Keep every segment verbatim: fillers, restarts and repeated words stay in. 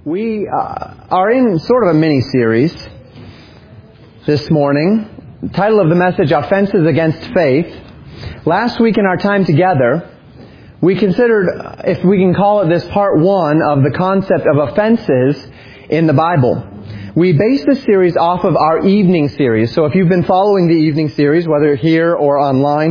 We uh, are in sort of a mini-series this morning. The title of the message, Offenses Against Faith. Last week in our time together, we considered, if we can call it this, part one of the concept of offenses in the Bible. We based this series off of our evening series. So if you've been following the evening series, whether here or online,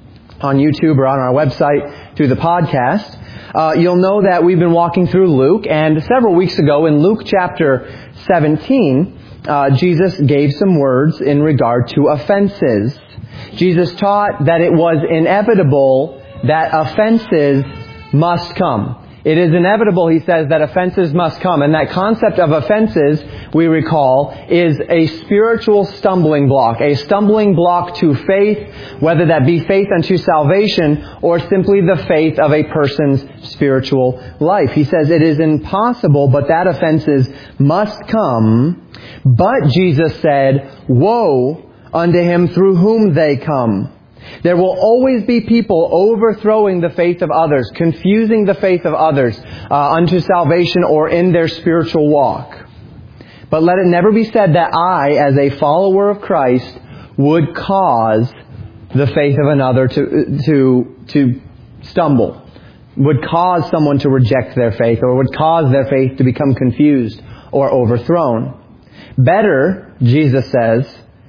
on YouTube or on our website through the podcast, Uh, you'll know that we've been walking through Luke, and several weeks ago in Luke chapter seventeen, uh, Jesus gave some words in regard to offenses. Jesus taught that it was inevitable that offenses must come. It is inevitable, he says, that offenses must come. And that concept of offenses, we recall, is a spiritual stumbling block. A stumbling block to faith, whether that be faith unto salvation or simply the faith of a person's spiritual life. He says it is impossible, but that offenses must come. But Jesus said, woe unto him through whom they come. There will always be people overthrowing the faith of others, confusing the faith of others uh, unto salvation or in their spiritual walk. But let it never be said that I, as a follower of Christ, would cause the faith of another to to to stumble, would cause someone to reject their faith, or would cause their faith to become confused or overthrown. Better, Jesus says,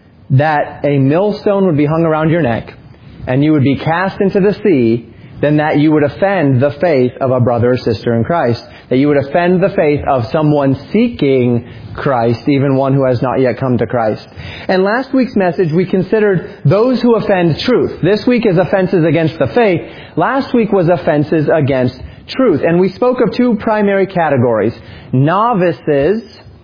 that a millstone would be hung around your neck and you would be cast into the sea, than that you would offend the faith of a brother or sister in Christ. That you would offend the faith of someone seeking Christ, even one who has not yet come to Christ. And last week's message, we considered those who offend truth. This week is offenses against the faith. Last week was offenses against truth. And we spoke of two primary categories: novices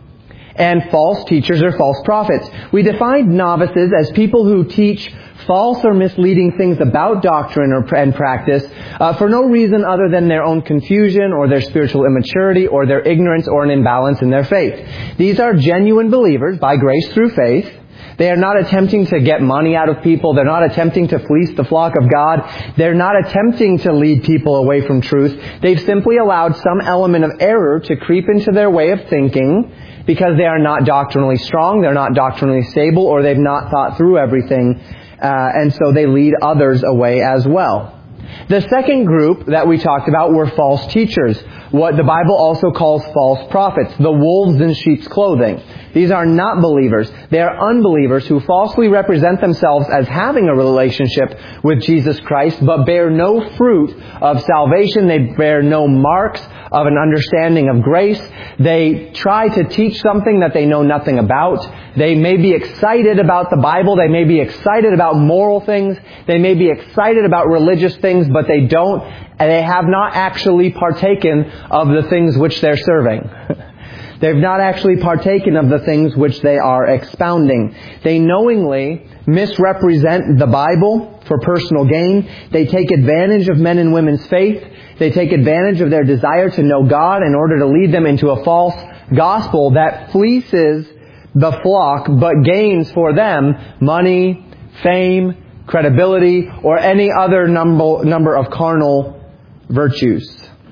and false teachers or false prophets. We defined novices as people who teach false or misleading things about doctrine or, and practice uh, for no reason other than their own confusion or their spiritual immaturity or their ignorance or an imbalance in their faith. These are genuine believers by grace through faith. They are not attempting to get money out of people. They're not attempting to fleece the flock of God. They're not attempting to lead people away from truth. They've simply allowed some element of error to creep into their way of thinking because they are not doctrinally strong, they're not doctrinally stable, or they've not thought through everything. Uh, and so they lead others away as well. The second group that we talked about were false teachers, what the Bible also calls false prophets, the wolves in sheep's clothing. These are not believers. They are unbelievers who falsely represent themselves as having a relationship with Jesus Christ, but bear no fruit of salvation. They bear no marks of an understanding of grace. They try to teach something that they know nothing about. They may be excited about the Bible. They may be excited about moral things. They may be excited about religious things, but they don't, and they have not actually partaken of the things which they're serving. They've not actually partaken of the things which they are expounding. They knowingly misrepresent the Bible for personal gain. They take advantage of men and women's faith. They take advantage of their desire to know God in order to lead them into a false gospel that fleeces the flock but gains for them money, fame, credibility, or any other number, number of carnal virtues.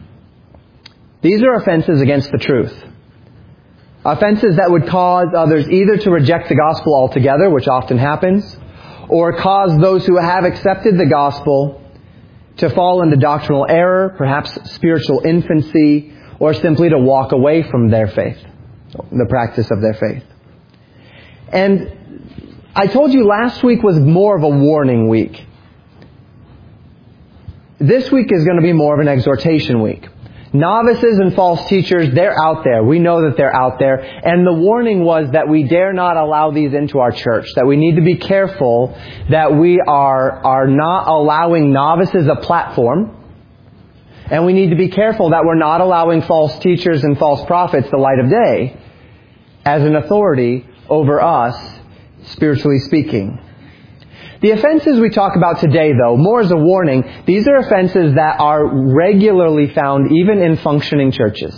These are offenses against the truth. Offenses that would cause others either to reject the gospel altogether, which often happens, or cause those who have accepted the gospel to fall into doctrinal error, perhaps spiritual infancy, or simply to walk away from their faith, the practice of their faith. And I told you last week was more of a warning week. This week is going to be more of an exhortation week. Novices and false teachers, they're out there. We know that they're out there. And the warning was that we dare not allow these into our church. That we need to be careful that we are, are not allowing novices a platform. And we need to be careful that we're not allowing false teachers and false prophets the light of day as an authority over us, spiritually speaking. The offenses we talk about today, though, more as a warning, these are offenses that are regularly found even in functioning churches.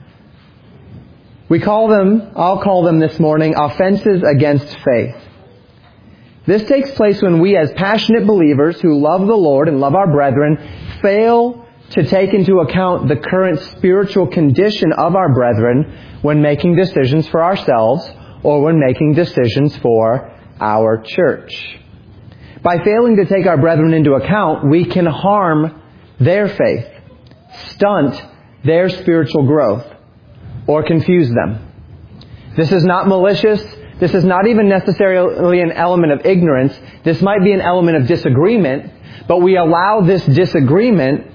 We call them, I'll call them this morning, offenses against faith. This takes place when we as passionate believers who love the Lord and love our brethren fail to take into account the current spiritual condition of our brethren when making decisions for ourselves or when making decisions for our church. By failing to take our brethren into account, we can harm their faith, stunt their spiritual growth, or confuse them. This is not malicious. This is not even necessarily an element of ignorance. This might be an element of disagreement, but we allow this disagreement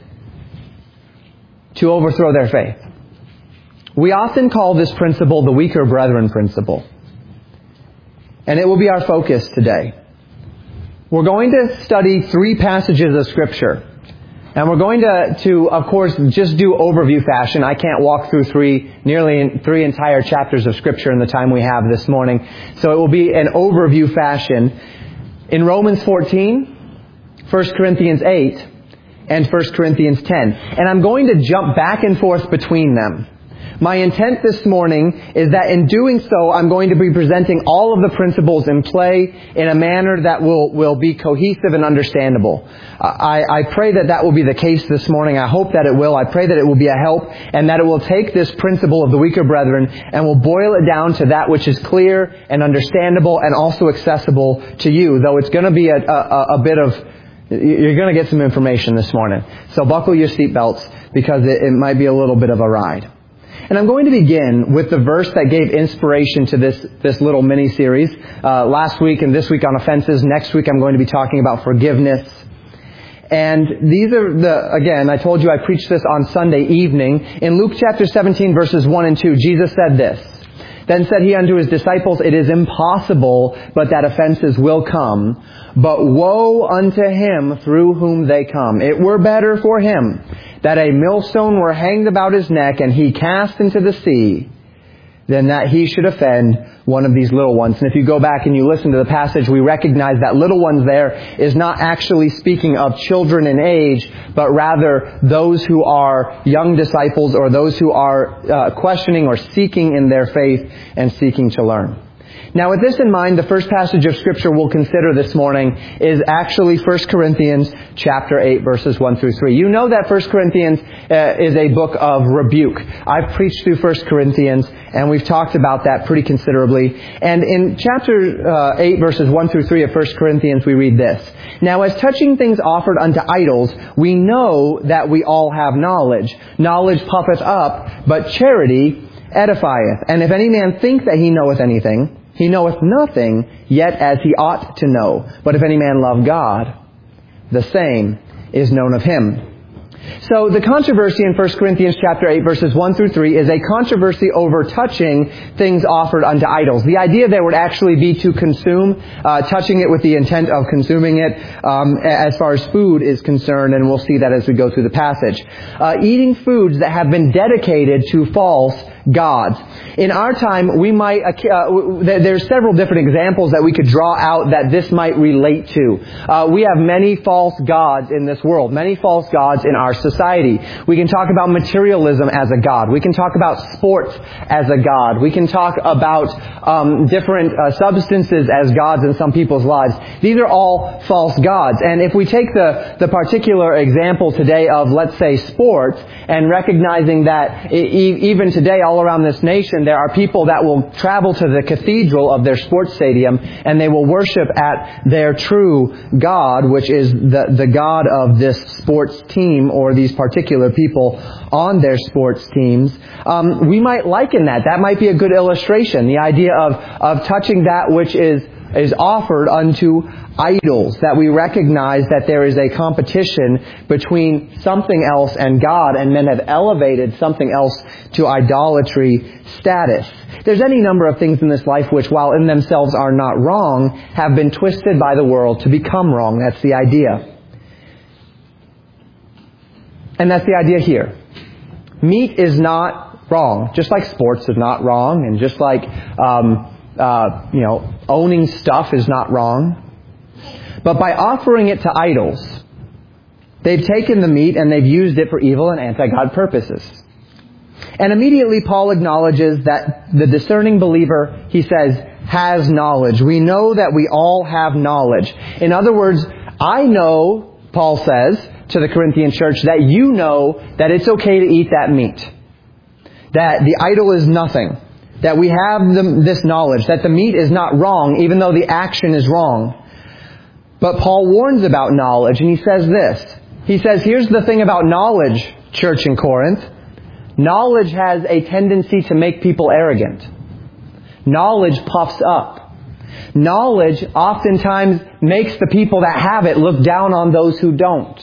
to overthrow their faith. We often call this principle the weaker brethren principle. And it will be our focus today. We're going to study three passages of Scripture. And we're going to, to, of course, just do overview fashion. I can't walk through three, nearly three entire chapters of Scripture in the time we have this morning. So it will be an overview fashion. In Romans fourteen, First Corinthians eight, and First Corinthians ten. And I'm going to jump back and forth between them. My intent this morning is that in doing so, I'm going to be presenting all of the principles in play in a manner that will, will be cohesive and understandable. I, I pray that that will be the case this morning. I hope that it will. I pray that it will be a help and that it will take this principle of the weaker brethren and will boil it down to that which is clear and understandable and also accessible to you, though it's going to be a, a, a bit of... You're going to get some information this morning. So buckle your seatbelts because it, it might be a little bit of a ride. And I'm going to begin with the verse that gave inspiration to this, this little mini-series. Uh, last week and this week on offenses. Next week I'm going to be talking about forgiveness. And these are the, again, I told you I preached this on Sunday evening. In Luke chapter seventeen verses one and two, Jesus said this. Then said he unto his disciples, it is impossible but that offenses will come. But woe unto him through whom they come. It were better for him that a millstone were hanged about his neck and he cast into the sea than that he should offend one of these little ones. And if you go back and you listen to the passage, we recognize that little ones there is not actually speaking of children in age, but rather those who are young disciples or those who are uh, questioning or seeking in their faith and seeking to learn. Now, with this in mind, the first passage of Scripture we'll consider this morning is actually First Corinthians chapter eight, verses one through three. You know that First Corinthians uh, is a book of rebuke. I've preached through First Corinthians, and we've talked about that pretty considerably. And in chapter uh, eight, verses one through three of First Corinthians, we read this. Now, as touching things offered unto idols, we know that we all have knowledge. Knowledge puffeth up, but charity edifieth. And if any man think that he knoweth anything, he knoweth nothing, yet as he ought to know. But if any man love God, the same is known of him. So the controversy in First Corinthians chapter eight, verses one through three is a controversy over touching things offered unto idols. The idea there would actually be to consume, uh, touching it with the intent of consuming it um, as far as food is concerned, and we'll see that as we go through the passage. Uh, eating foods that have been dedicated to false gods. In our time, we might, uh, there's several different examples that we could draw out that this might relate to. Uh, we have many false gods in this world, many false gods in our society. We can talk about materialism as a god. We can talk about sports as a god. We can talk about um, different uh, substances as gods in some people's lives. These are all false gods. And if we take the, the particular example today of, let's say, sports, and recognizing that e- even today all around this nation, there are people that will travel to the cathedral of their sports stadium and they will worship at their true God, which is the, the God of this sports team or these particular people on their sports teams. Um, we might liken that. That might be a good illustration. The idea of, of touching that which is is offered unto idols, that we recognize that there is a competition between something else and God, and men have elevated something else to idolatry status. There's any number of things in this life which, while in themselves are not wrong, have been twisted by the world to become wrong. That's the idea. And that's the idea here. Meat is not wrong, just like sports is not wrong, and just like um Uh, you know, owning stuff is not wrong. But by offering it to idols, they've taken the meat and they've used it for evil and anti-God purposes. And immediately Paul acknowledges that the discerning believer, he says, has knowledge. We know that we all have knowledge. In other words, I know, Paul says, to the Corinthian church that you know that it's okay to eat that meat. That the idol is nothing. That we have the, this knowledge that the meat is not wrong even though the action is wrong. But Paul warns about knowledge, and he says this. He says, here's the thing about knowledge, church in Corinth. Knowledge has a tendency to make people arrogant. Knowledge puffs up. Knowledge oftentimes makes the people that have it look down on those who don't.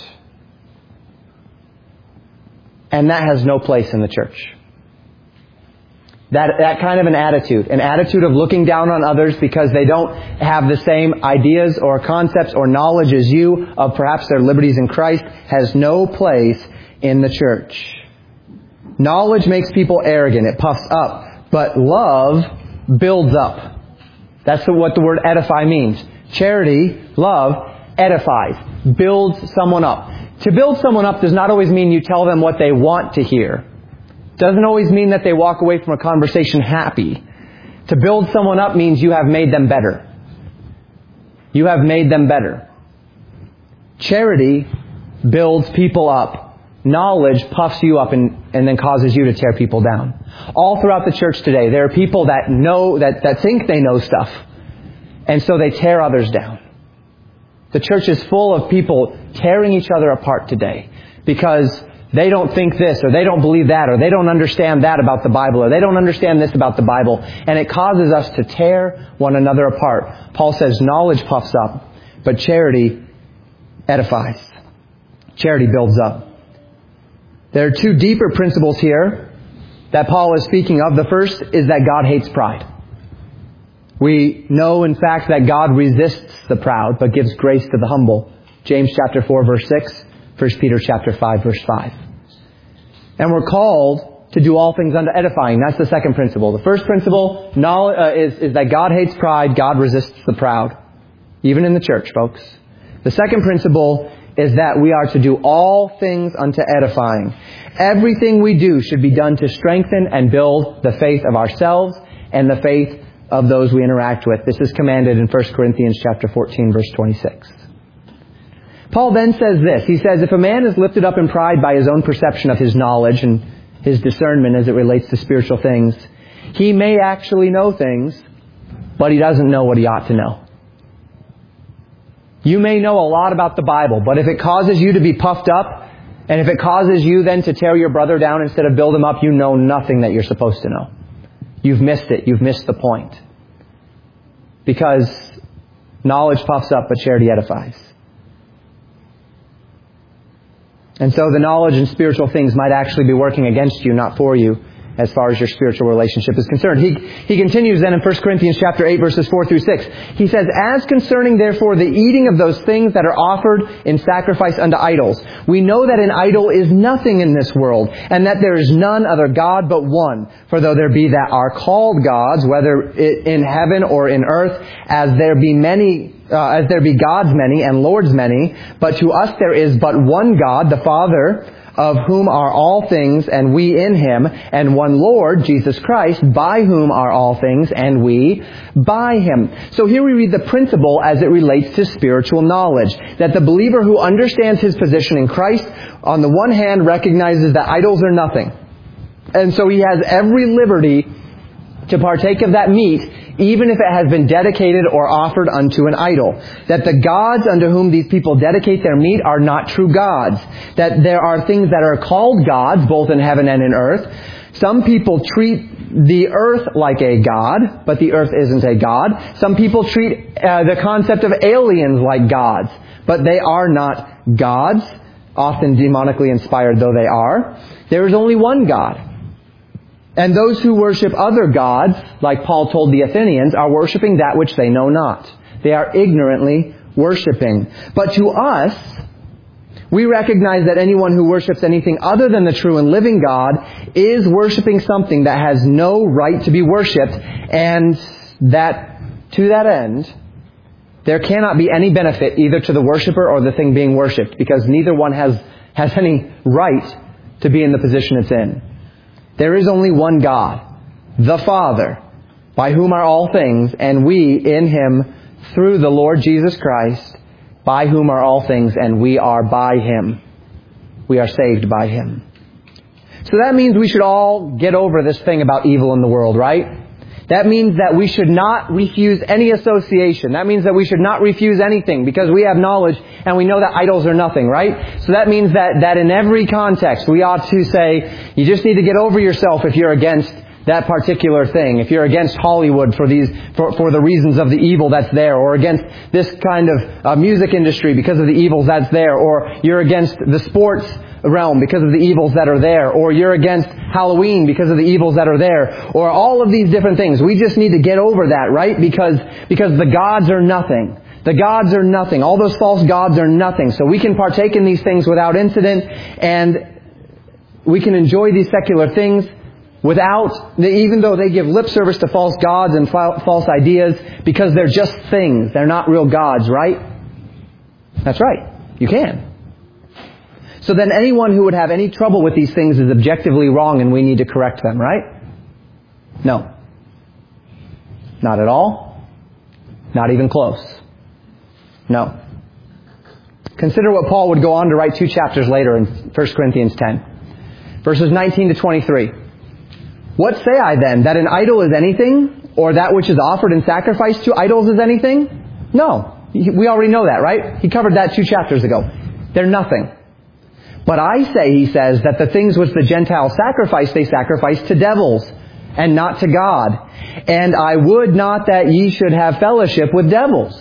And that has no place in the church. That, that kind of an attitude, an attitude of looking down on others because they don't have the same ideas or concepts or knowledge as you of perhaps their liberties in Christ, has no place in the church. Knowledge makes people arrogant. It puffs up. But love builds up. That's what the word edify means. Charity, love, edifies, builds someone up. To build someone up does not always mean you tell them what they want to hear. Doesn't always mean that they walk away from a conversation happy. To build someone up means you have made them better. You have made them better. Charity builds people up. Knowledge puffs you up and, and then causes you to tear people down. All throughout the church today, there are people that know, that, that think they know stuff. And so they tear others down. The church is full of people tearing each other apart today because they don't think this, or they don't believe that, or they don't understand that about the Bible, or they don't understand this about the Bible. And it causes us to tear one another apart. Paul says knowledge puffs up, but charity edifies. Charity builds up. There are two deeper principles here that Paul is speaking of. The first is that God hates pride. We know, in fact, that God resists the proud, but gives grace to the humble. James chapter four, verse six. First Peter chapter five, verse five. And we're called to do all things unto edifying. That's the second principle. The first principle knowledge, uh, is, is that God hates pride. God resists the proud. Even in the church, folks. The second principle is that we are to do all things unto edifying. Everything we do should be done to strengthen and build the faith of ourselves and the faith of those we interact with. This is commanded in First Corinthians chapter fourteen, verse twenty-six. Paul then says this. He says, if a man is lifted up in pride by his own perception of his knowledge and his discernment as it relates to spiritual things, he may actually know things, but he doesn't know what he ought to know. You may know a lot about the Bible, but if it causes you to be puffed up, and if it causes you then to tear your brother down instead of build him up, you know nothing that you're supposed to know. You've missed it. You've missed the point. Because knowledge puffs up, but charity edifies. And so the knowledge and spiritual things might actually be working against you, not for you, as far as your spiritual relationship is concerned. He, he continues then in First Corinthians chapter eight, verses four through six. He says, as concerning therefore the eating of those things that are offered in sacrifice unto idols, we know that an idol is nothing in this world, and that there is none other God but one. For though there be that are called gods, whether in heaven or in earth, as there be many Uh, as there be gods many and lords many, but to us there is but one God, the Father, of whom are all things, and we in Him, and one Lord, Jesus Christ, by whom are all things, and we by Him. So here we read the principle as it relates to spiritual knowledge, that the believer who understands his position in Christ, on the one hand, recognizes that idols are nothing. And so he has every liberty to partake of that meat, even if it has been dedicated or offered unto an idol. That the gods unto whom these people dedicate their meat are not true gods. That there are things that are called gods, both in heaven and in earth. Some people treat the earth like a god, but the earth isn't a god. Some people treat uh, the concept of aliens like gods, but they are not gods, often demonically inspired though they are. There is only one God. And those who worship other gods, like Paul told the Athenians, are worshiping that which they know not. They are ignorantly worshiping. But to us, we recognize that anyone who worships anything other than the true and living God is worshiping something that has no right to be worshipped, and that, to that end, there cannot be any benefit either to the worshiper or the thing being worshipped, because neither one has, has any right to be in the position it's in. There is only one God, the Father, by whom are all things, and we in Him through the Lord Jesus Christ, by whom are all things, and we are by Him. we are saved by Him. So that means we should all get over this thing about evil in the world, right? That means that we should not refuse any association. That means that we should not refuse anything because we have knowledge and we know that idols are nothing, right? So that means that, that in every context we ought to say, you just need to get over yourself if you're against that particular thing. If you're against Hollywood for these, for, for the reasons of the evil that's there, or against this kind of uh, music industry because of the evils that's there, or you're against the sports realm because of the evils that are there, or you're against Halloween because of the evils that are there, or all of these different things. We just need to get over that, right? Because, because the gods are nothing. The gods are nothing. All those false gods are nothing. So we can partake in these things without incident, and we can enjoy these secular things without, even though they give lip service to false gods and false ideas, because they're just things. They're not real gods, right? That's right. You can. So then anyone who would have any trouble with these things is objectively wrong and we need to correct them, right? No. Not at all. Not even close. No. Consider what Paul would go on to write two chapters later in First Corinthians ten. Verses nineteen to twenty-three. What say I then? That an idol is anything? Or that which is offered in sacrifice to idols is anything? No. We already know that, right? He covered that two chapters ago. They're nothing. But I say, he says, that the things which the Gentiles sacrifice, they sacrifice to devils, and not to God. And I would not that ye should have fellowship with devils.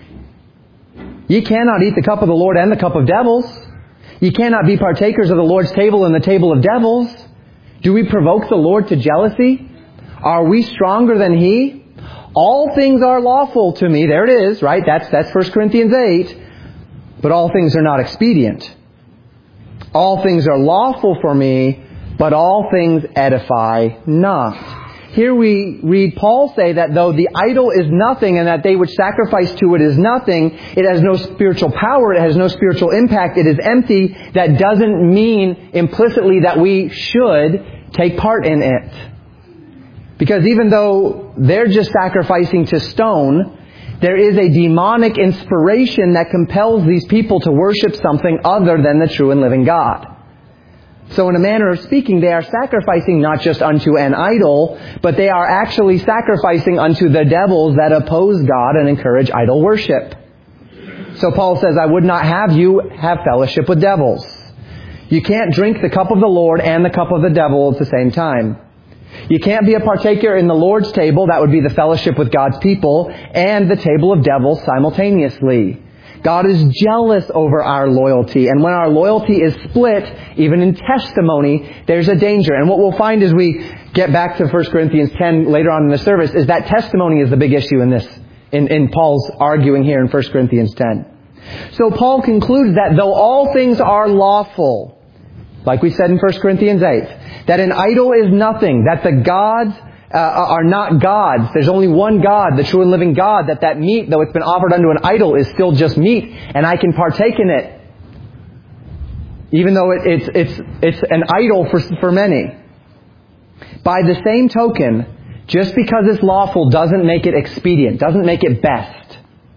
Ye cannot eat the cup of the Lord and the cup of devils. Ye cannot be partakers of the Lord's table and the table of devils. Do we provoke the Lord to jealousy? Are we stronger than He? All things are lawful to me. There it is, right? That's, that's First Corinthians eight. But all things are not expedient. All things are lawful for me, but all things edify not. Here we read Paul say that though the idol is nothing and that they which sacrifice to it is nothing, it has no spiritual power, it has no spiritual impact, it is empty. That doesn't mean implicitly that we should take part in it. Because even though they're just sacrificing to stone, there is a demonic inspiration that compels these people to worship something other than the true and living God. So in a manner of speaking, they are sacrificing not just unto an idol, but they are actually sacrificing unto the devils that oppose God and encourage idol worship. So Paul says, I would not have you have fellowship with devils. You can't drink the cup of the Lord and the cup of the devil at the same time. You can't be a partaker in the Lord's table, that would be the fellowship with God's people, and the table of devils simultaneously. God is jealous over our loyalty, and when our loyalty is split, even in testimony, there's a danger. And what we'll find as we get back to First Corinthians ten later on in the service is that testimony is the big issue in this, in, in Paul's arguing here in First Corinthians ten. So Paul concludes that though all things are lawful, like we said in First Corinthians eight, that an idol is nothing, that the gods uh, are not gods. There's only one God, the true and living God, that that meat, though it's been offered unto an idol, is still just meat, and I can partake in it. Even though it, it's, it's, it's an idol for, for many. By the same token, just because it's lawful doesn't make it expedient, doesn't make it best.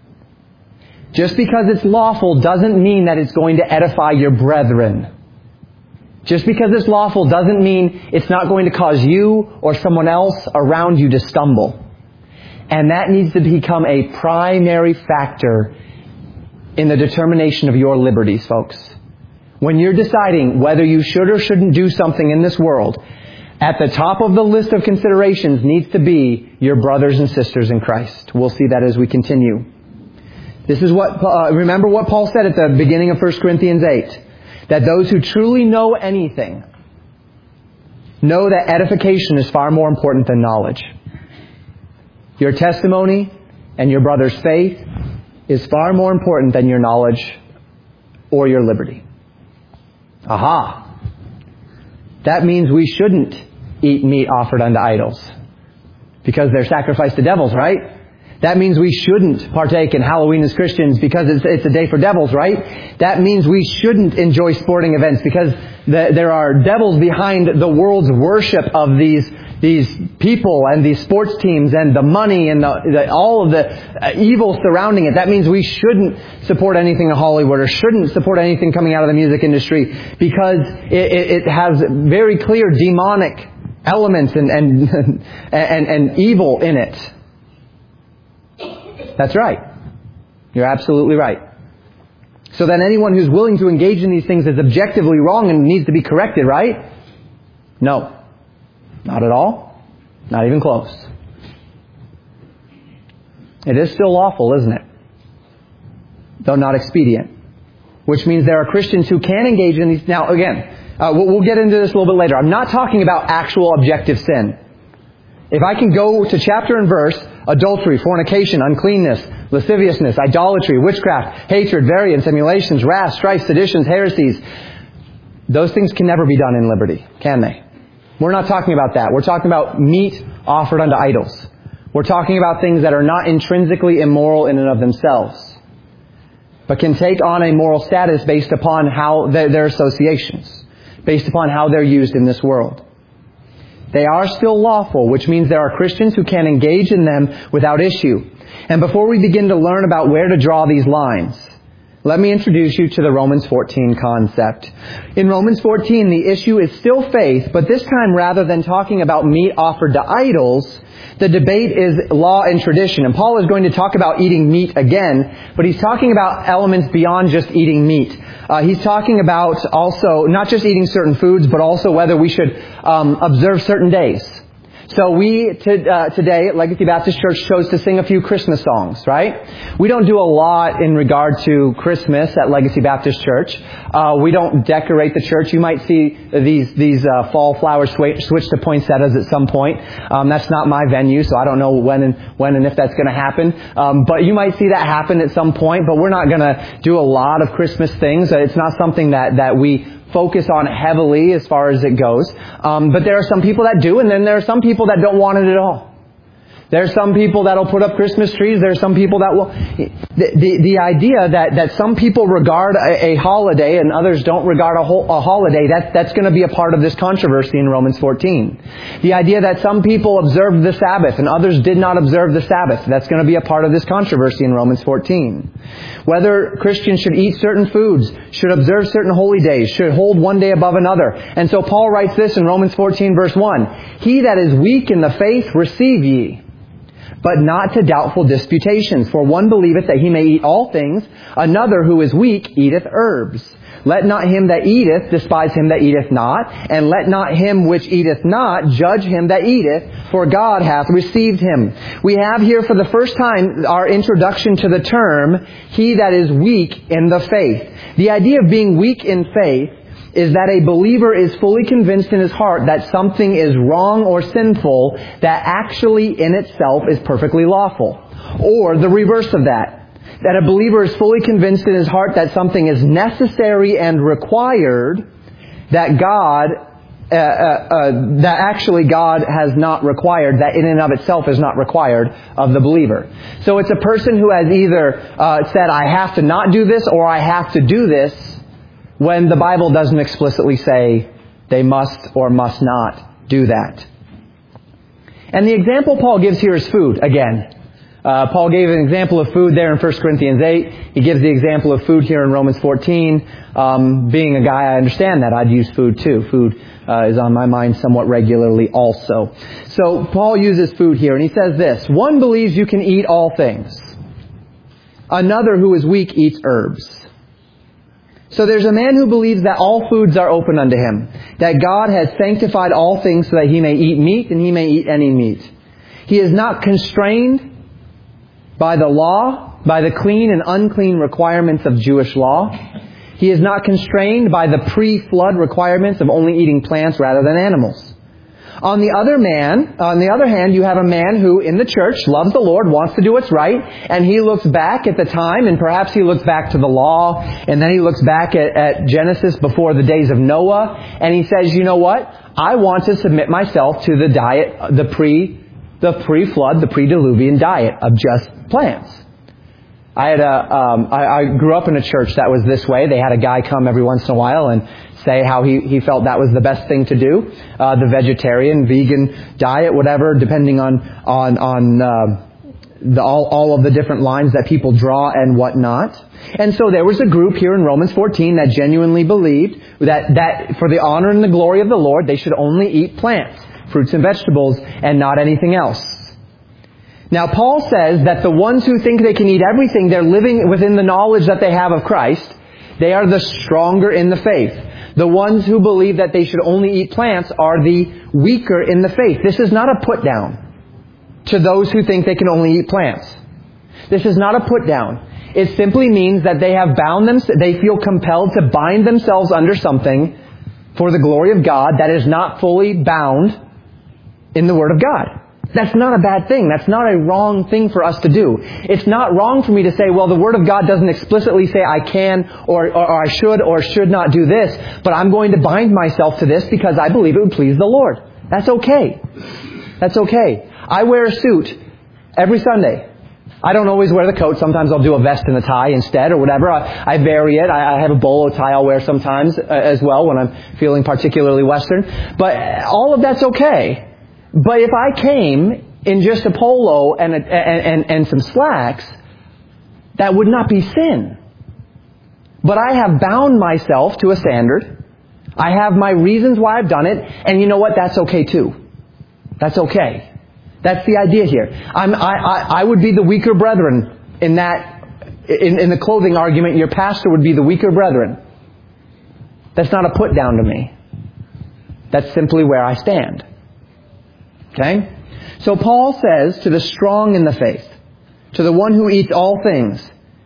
Just because it's lawful doesn't mean that it's going to edify your brethren. Just because it's lawful doesn't mean it's not going to cause you or someone else around you to stumble. And that needs to become a primary factor in the determination of your liberties, folks. When you're deciding whether you should or shouldn't do something in this world, at the top of the list of considerations needs to be your brothers and sisters in Christ. We'll see that as we continue. This is what, uh, remember what Paul said at the beginning of First Corinthians eight. That those who truly know anything know that edification is far more important than knowledge. Your testimony and your brother's faith is far more important than your knowledge or your liberty. Aha! That means we shouldn't eat meat offered unto idols because they're sacrificed to devils, right? That means we shouldn't partake in Halloween as Christians because it's, it's a day for devils, right? That means we shouldn't enjoy sporting events because the, there are devils behind the world's worship of these these people and these sports teams and the money and the, the, all of the uh, evil surrounding it. That means we shouldn't support anything in Hollywood or shouldn't support anything coming out of the music industry because it, it, it has very clear demonic elements and, and, and, and evil in it. That's right. You're absolutely right. So then anyone who's willing to engage in these things is objectively wrong and needs to be corrected, right? No. Not at all. Not even close. It is still lawful, isn't it? Though not expedient. Which means there are Christians who can engage in these. Now, again, uh, we'll, we'll get into this a little bit later. I'm not talking about actual objective sin. If I can go to chapter and verse, adultery, fornication, uncleanness, lasciviousness, idolatry, witchcraft, hatred, variance, emulations, wrath, strife, seditions, heresies, those things can never be done in liberty, can they? We're not talking about that. We're talking about meat offered unto idols. We're talking about things that are not intrinsically immoral in and of themselves, but can take on a moral status based upon how their, their associations, based upon how they're used in this world. They are still lawful, which means there are Christians who can engage in them without issue. And before we begin to learn about where to draw these lines, let me introduce you to the Romans fourteen concept. In Romans fourteen, the issue is still faith, but this time rather than talking about meat offered to idols, the debate is law and tradition. And Paul is going to talk about eating meat again, but he's talking about elements beyond just eating meat. Uh, he's talking about also not just eating certain foods, but also whether we should um, observe certain days. So we to, uh, today at Legacy Baptist Church chose to sing a few Christmas songs, right? We don't do a lot in regard to Christmas at Legacy Baptist Church. Uh, we don't decorate the church. You might see these these uh, fall flowers switch, switch to poinsettias at some point. Um, that's not my venue, so I don't know when and when and if that's going to happen. Um, but you might see that happen at some point. But we're not going to do a lot of Christmas things. It's not something that that we focus on heavily as far as it goes. Um, but there are some people that do, and then there are some people that don't want it at all. There are some people that will put up Christmas trees. There are some people that will... The, the, the idea that, that some people regard a, a holiday and others don't regard a, whole, a holiday, that, that's going to be a part of this controversy in Romans fourteen. The idea that some people observed the Sabbath and others did not observe the Sabbath, that's going to be a part of this controversy in Romans fourteen. Whether Christians should eat certain foods, should observe certain holy days, should hold one day above another. And so Paul writes this in Romans fourteen verse one. He that is weak in the faith receive ye, but not to doubtful disputations. For one believeth that he may eat all things, another who is weak eateth herbs. Let not him that eateth despise him that eateth not, and let not him which eateth not judge him that eateth, for God hath received him. We have here for the first time our introduction to the term, he that is weak in the faith. The idea of being weak in faith is that a believer is fully convinced in his heart that something is wrong or sinful that actually in itself is perfectly lawful. Or the reverse of that. That a believer is fully convinced in his heart that something is necessary and required that God, uh, uh, uh, that actually God has not required, that in and of itself is not required of the believer. So it's a person who has either uh, said, I have to not do this or I have to do this, when the Bible doesn't explicitly say they must or must not do that. And the example Paul gives here is food, again. Uh, Paul gave an example of food there in First Corinthians eight. He gives the example of food here in Romans fourteen. Um, being a guy, I understand that. I'd use food too. Food uh, is on my mind somewhat regularly also. So Paul uses food here, and he says this. One believes you can eat all things. Another who is weak eats herbs. So there's a man who believes that all foods are open unto him, that God has sanctified all things so that he may eat meat and he may eat any meat. He is not constrained by the law, by the clean and unclean requirements of Jewish law. He is not constrained by the pre-flood requirements of only eating plants rather than animals. On the other man, on the other hand, you have a man who in the church loves the Lord, wants to do what's right, and he looks back at the time, and perhaps he looks back to the law, and then he looks back at, at Genesis before the days of Noah, and he says, you know what? I want to submit myself to the diet, the pre, the pre-flood, the pre-diluvian diet of just plants. I had a, um, I, I grew up in a church that was this way. They had a guy come every once in a while and say how he, he felt that was the best thing to do. Uh, the vegetarian, vegan diet, whatever, depending on, on, on, uh, the, all, all of the different lines that people draw and whatnot. And so there was a group here in Romans fourteen that genuinely believed that, that for the honor and the glory of the Lord, they should only eat plants, fruits and vegetables, and not anything else. Now, Paul says that the ones who think they can eat everything, they're living within the knowledge that they have of Christ. They are the stronger in the faith. The ones who believe that they should only eat plants are the weaker in the faith. This is not a put down to those who think they can only eat plants. This is not a put down. It simply means that they have bound them, they feel compelled to bind themselves under something for the glory of God that is not fully bound in the Word of God. That's not a bad thing. That's not a wrong thing for us to do. It's not wrong for me to say, well, the Word of God doesn't explicitly say I can or, or, or I should or should not do this, but I'm going to bind myself to this because I believe it would please the Lord. That's okay. That's okay. I wear a suit every Sunday. I don't always wear the coat. Sometimes I'll do a vest and a tie instead or whatever. I, I vary it. I, I have a bolo tie I'll wear sometimes uh, as well when I'm feeling particularly Western. But all of that's okay. But if I came in just a polo and, a, and, and, and some slacks, that would not be sin. But I have bound myself to a standard. I have my reasons why I've done it. And you know what? That's okay too. That's okay. That's the idea here. I'm, I, I, I would be the weaker brethren in that, in, in the clothing argument. Your pastor would be the weaker brethren. That's not a put down to me. That's simply where I stand. Okay? So Paul says to the strong in the faith, to the one who eats all things,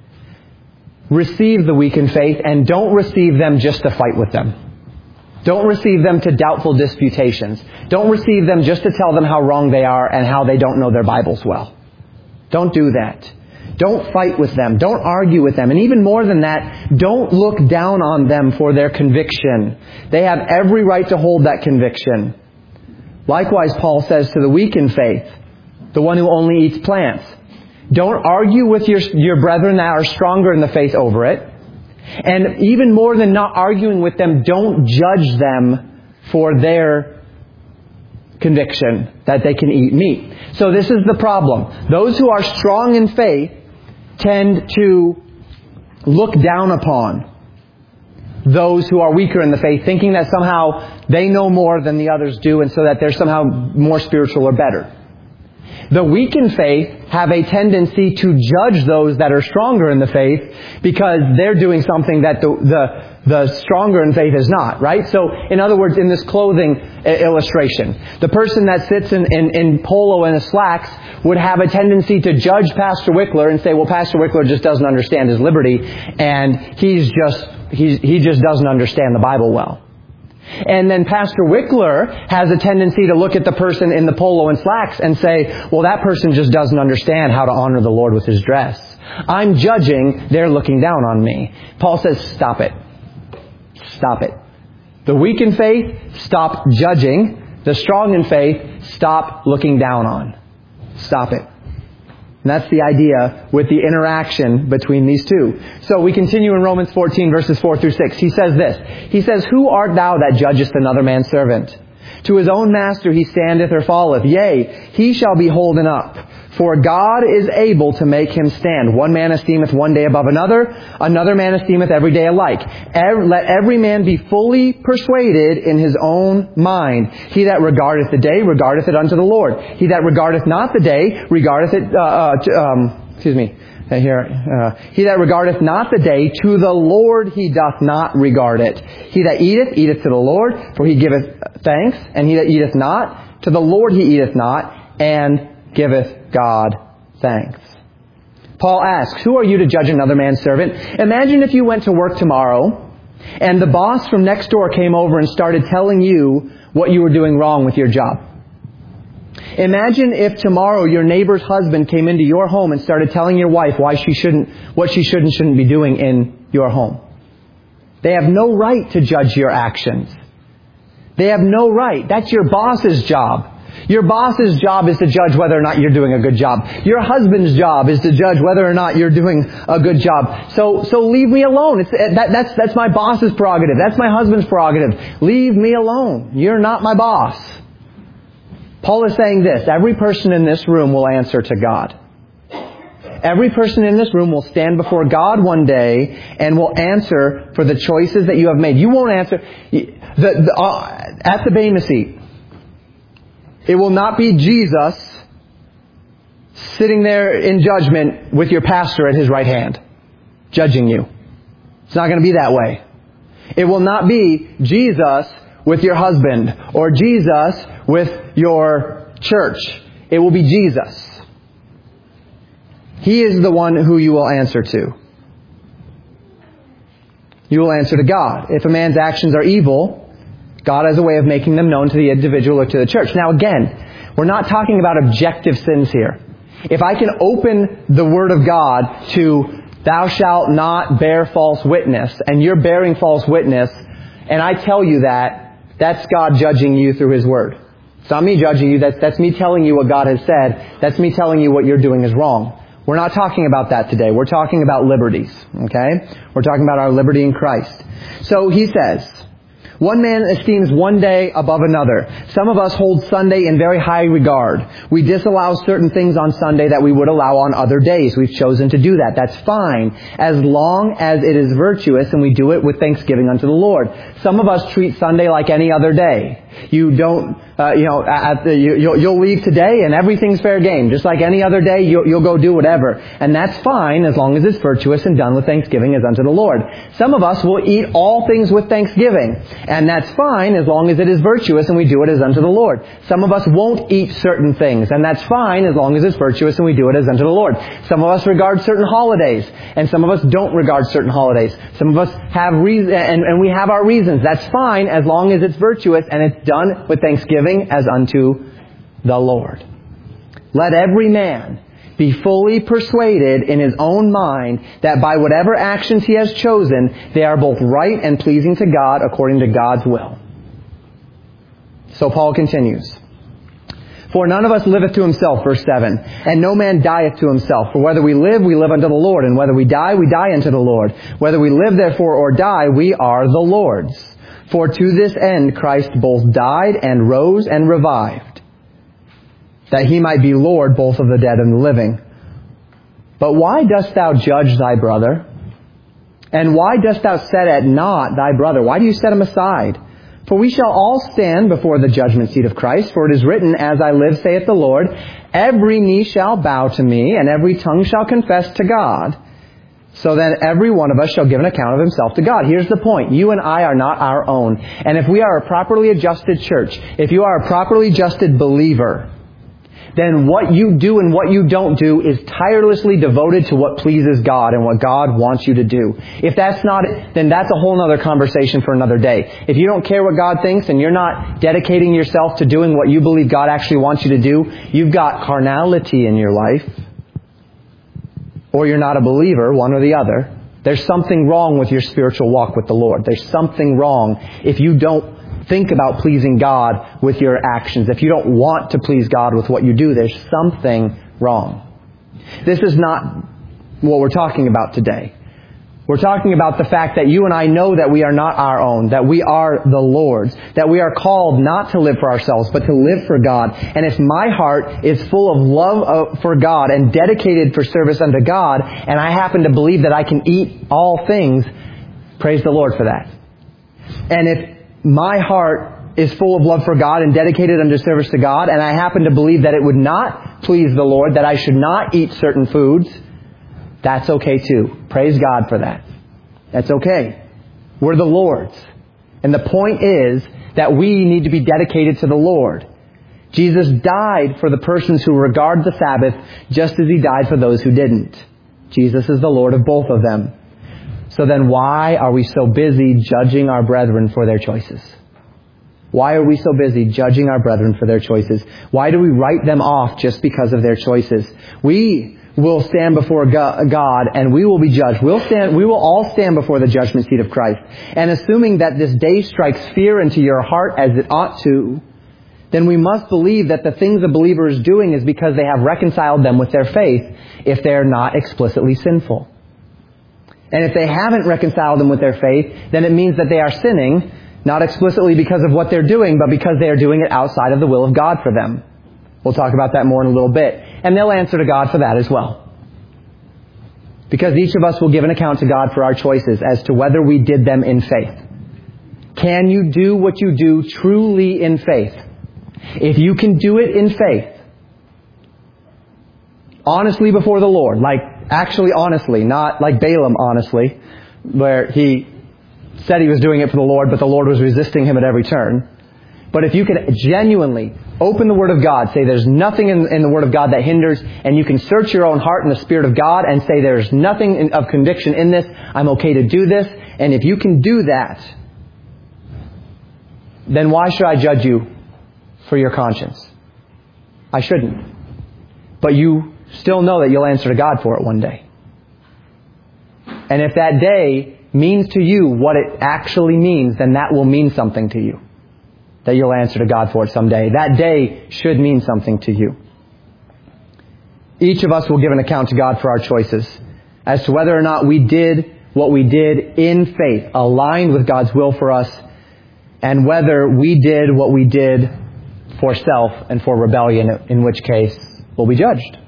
receive the weak in faith and don't receive them just to fight with them. Don't receive them to doubtful disputations. Don't receive them just to tell them how wrong they are and how they don't know their Bibles well. Don't do that. Don't fight with them. Don't argue with them. And even more than that, don't look down on them for their conviction. They have every right to hold that conviction. Likewise, Paul says to the weak in faith, the one who only eats plants, don't argue with your, your brethren that are stronger in the faith over it. And even more than not arguing with them, don't judge them for their conviction that they can eat meat. So this is the problem. Those who are strong in faith tend to look down upon those who are weaker in the faith, thinking that somehow they know more than the others do and so that they're somehow more spiritual or better. The weak in faith have a tendency to judge those that are stronger in the faith because they're doing something that the, the, the stronger in faith is not, right? So, in other words, in this clothing illustration, the person that sits in, in, in polo and slacks would have a tendency to judge Pastor Wickler and say, well, Pastor Wickler just doesn't understand his liberty and he's just, he's, he just doesn't understand the Bible well. And then Pastor Wickler has a tendency to look at the person in the polo and slacks and say, well, that person just doesn't understand how to honor the Lord with his dress. I'm judging, they're looking down on me. Paul says, stop it. Stop it. The weak in faith, stop judging. The strong in faith, stop looking down on. Stop it. And that's the idea with the interaction between these two. So we continue in Romans fourteen, verses four through six. He says this. He says, who art thou that judgest another man's servant? To his own master he standeth or falleth. Yea, he shall be holden up. For God is able to make him stand. One man esteemeth one day above another. Another man esteemeth every day alike. Every, let every man be fully persuaded in his own mind. He that regardeth the day, regardeth it unto the Lord. He that regardeth not the day, regardeth it, uh, uh, to, um, excuse me, here, uh, he that regardeth not the day, to the Lord he doth not regard it. He that eateth, eateth to the Lord, for he giveth thanks. And he that eateth not, to the Lord he eateth not, and giveth God thanks. Paul asks, who are you to judge another man's servant? Imagine if you went to work tomorrow and the boss from next door came over and started telling you what you were doing wrong with your job. Imagine if tomorrow your neighbor's husband came into your home and started telling your wife why she shouldn't, what she should and shouldn't be doing in your home. They have no right to judge your actions. They have no right. That's your boss's job. Your boss's job is to judge whether or not you're doing a good job. Your husband's job is to judge whether or not you're doing a good job. So, so leave me alone. It's, that, that's, that's my boss's prerogative. That's my husband's prerogative. Leave me alone. You're not my boss. Paul is saying this: every person in this room will answer to God. Every person in this room will stand before God one day and will answer for the choices that you have made. You won't answer the, the, uh, at the Bema seat. It will not be Jesus sitting there in judgment with your pastor at his right hand, judging you. It's not going to be that way. It will not be Jesus with your husband or Jesus with your church. It will be Jesus. He is the one who you will answer to. You will answer to God. If a man's actions are evil, God has a way of making them known to the individual or to the church. Now again, we're not talking about objective sins here. If I can open the Word of God to thou shalt not bear false witness, and you're bearing false witness, and I tell you that, that's God judging you through His Word. It's not me judging you. That's, that's me telling you what God has said. That's me telling you what you're doing is wrong. We're not talking about that today. We're talking about liberties. Okay? We're talking about our liberty in Christ. So he says, one man esteems one day above another. Some of us hold Sunday in very high regard. We disallow certain things on Sunday that we would allow on other days. We've chosen to do that. That's fine, as long as it is virtuous and we do it with thanksgiving unto the Lord. Some of us treat Sunday like any other day. You don't, uh, you know, at the, you, you'll, you'll leave today and everything's fair game. Just like any other day, you'll, you'll go do whatever. And that's fine as long as it's virtuous and done with thanksgiving as unto the Lord. Some of us will eat all things with thanksgiving. And that's fine as long as it is virtuous and we do it as unto the Lord. Some of us won't eat certain things. And that's fine as long as it's virtuous and we do it as unto the Lord. Some of us regard certain holidays. And some of us don't regard certain holidays. Some of us have reason, and, and we have our reasons. That's fine as long as it's virtuous and it's done with thanksgiving as unto the Lord. Let every man be fully persuaded in his own mind that by whatever actions he has chosen, they are both right and pleasing to God according to God's will. So Paul continues. For none of us liveth to himself, verse seven, and no man dieth to himself. For whether we live, we live unto the Lord, and whether we die, we die unto the Lord. Whether we live therefore or die, we are the Lord's. For to this end Christ both died and rose and revived, that he might be Lord both of the dead and the living. But why dost thou judge thy brother? And why dost thou set at naught thy brother? Why do you set him aside? For we shall all stand before the judgment seat of Christ. For it is written, As I live, saith the Lord, every knee shall bow to me, and every tongue shall confess to God. So then every one of us shall give an account of himself to God. Here's the point. You and I are not our own. And if we are a properly adjusted church, if you are a properly adjusted believer, then what you do and what you don't do is tirelessly devoted to what pleases God and what God wants you to do. If that's not it, then that's a whole other conversation for another day. If you don't care what God thinks and you're not dedicating yourself to doing what you believe God actually wants you to do, you've got carnality in your life, or you're not a believer, one or the other. There's something wrong with your spiritual walk with the Lord. There's something wrong if you don't think about pleasing God with your actions. If you don't want to please God with what you do, there's something wrong. This is not what we're talking about today. We're talking about the fact that you and I know that we are not our own, that we are the Lord's, that we are called not to live for ourselves, but to live for God. And if my heart is full of love for God and dedicated for service unto God, and I happen to believe that I can eat all things, praise the Lord for that. And if my heart is full of love for God and dedicated unto service to God, and I happen to believe that it would not please the Lord, that I should not eat certain foods, that's okay too. Praise God for that. That's okay. We're the Lord's. And the point is that we need to be dedicated to the Lord. Jesus died for the persons who regard the Sabbath just as He died for those who didn't. Jesus is the Lord of both of them. So then why are we so busy judging our brethren for their choices? Why are we so busy judging our brethren for their choices? Why do we write them off just because of their choices? We will stand before God and we will be judged. We'll stand, we will all stand before the judgment seat of Christ. And assuming that this day strikes fear into your heart as it ought to, then we must believe that the things a believer is doing is because they have reconciled them with their faith if they're not explicitly sinful. And if they haven't reconciled them with their faith, then it means that they are sinning, not explicitly because of what they're doing, but because they are doing it outside of the will of God for them. We'll talk about that more in a little bit. And they'll answer to God for that as well. Because each of us will give an account to God for our choices as to whether we did them in faith. Can you do what you do truly in faith? If you can do it in faith, honestly before the Lord, like actually honestly, not like Balaam honestly, where he said he was doing it for the Lord, but the Lord was resisting him at every turn. But if you can genuinely open the Word of God, say there's nothing in, in the Word of God that hinders, and you can search your own heart in the Spirit of God and say there's nothing in, of conviction in this, I'm okay to do this, and if you can do that, then why should I judge you for your conscience? I shouldn't. But you still know that you'll answer to God for it one day. And if that day means to you what it actually means, then that will mean something to you. That you'll answer to God for it someday. That day should mean something to you. Each of us will give an account to God for our choices as to whether or not we did what we did in faith, aligned with God's will for us, and whether we did what we did for self and for rebellion, in which case we'll be judged.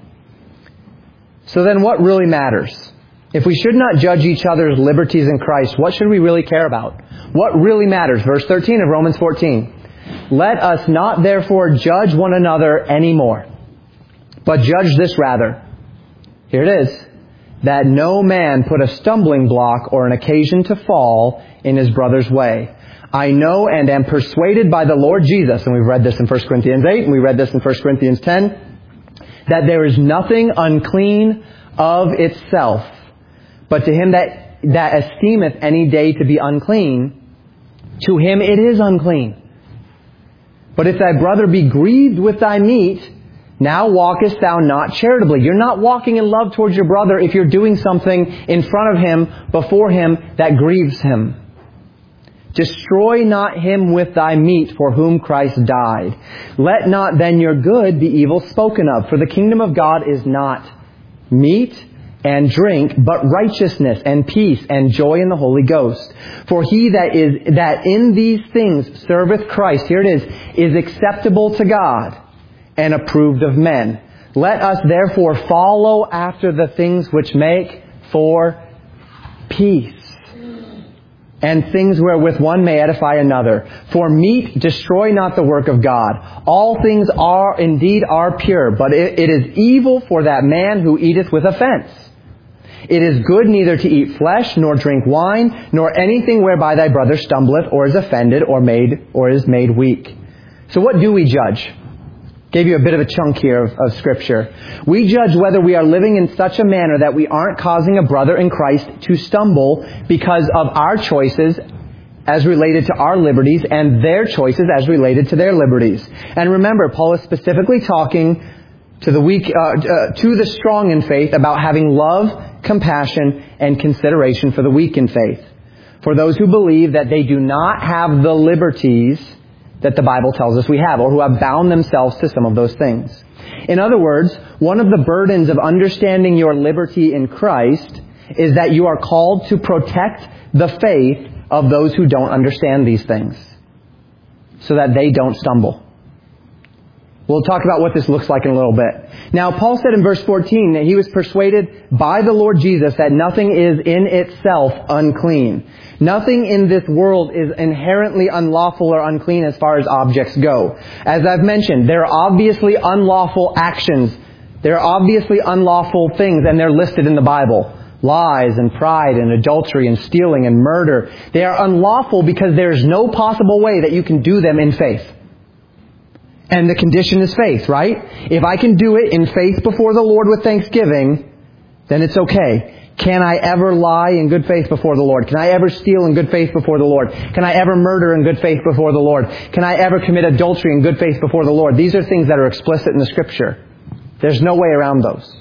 So then what really matters? If we should not judge each other's liberties in Christ, what should we really care about? What really matters? Verse thirteen of Romans fourteen. Let us not therefore judge one another anymore, but judge this rather. Here it is. That no man put a stumbling block or an occasion to fall in his brother's way. I know and am persuaded by the Lord Jesus, and we've read this in First Corinthians eight, and we read this in First Corinthians ten, that there is nothing unclean of itself, but to him that, that esteemeth any day to be unclean, to him it is unclean. But if thy brother be grieved with thy meat, now walkest thou not charitably. You're not walking in love towards your brother if you're doing something in front of him, before him, that grieves him. Destroy not him with thy meat for whom Christ died. Let not then your good be evil spoken of. For the kingdom of God is not meat and drink, but righteousness and peace and joy in the Holy Ghost. For he that is that in these things serveth Christ, here it is, is acceptable to God and approved of men. Let us therefore follow after the things which make for peace, and things wherewith one may edify another. For meat destroy not the work of God. All things are indeed are pure, but it, it is evil for that man who eateth with offense. It is good neither to eat flesh, nor drink wine, nor anything whereby thy brother stumbleth, or is offended, or made, or is made weak. So what do we judge? Gave you a bit of a chunk here of, of Scripture. We judge whether we are living in such a manner that we aren't causing a brother in Christ to stumble because of our choices as related to our liberties and their choices as related to their liberties. And remember, Paul is specifically talking to the weak, uh, uh, to the strong in faith about having love, compassion, and consideration for the weak in faith. For those who believe that they do not have the liberties that the Bible tells us we have, or who have bound themselves to some of those things. In other words, one of the burdens of understanding your liberty in Christ is that you are called to protect the faith of those who don't understand these things, so that they don't stumble. We'll talk about what this looks like in a little bit. Now, Paul said in verse fourteen that he was persuaded by the Lord Jesus that nothing is in itself unclean. Nothing in this world is inherently unlawful or unclean as far as objects go. As I've mentioned, there are obviously unlawful actions. There are obviously unlawful things, and they're listed in the Bible. Lies and pride and adultery and stealing and murder. They are unlawful because there's no possible way that you can do them in faith. And the condition is faith, right? If I can do it in faith before the Lord with thanksgiving, then it's okay. Can I ever lie in good faith before the Lord? Can I ever steal in good faith before the Lord? Can I ever murder in good faith before the Lord? Can I ever commit adultery in good faith before the Lord? These are things that are explicit in the Scripture. There's no way around those.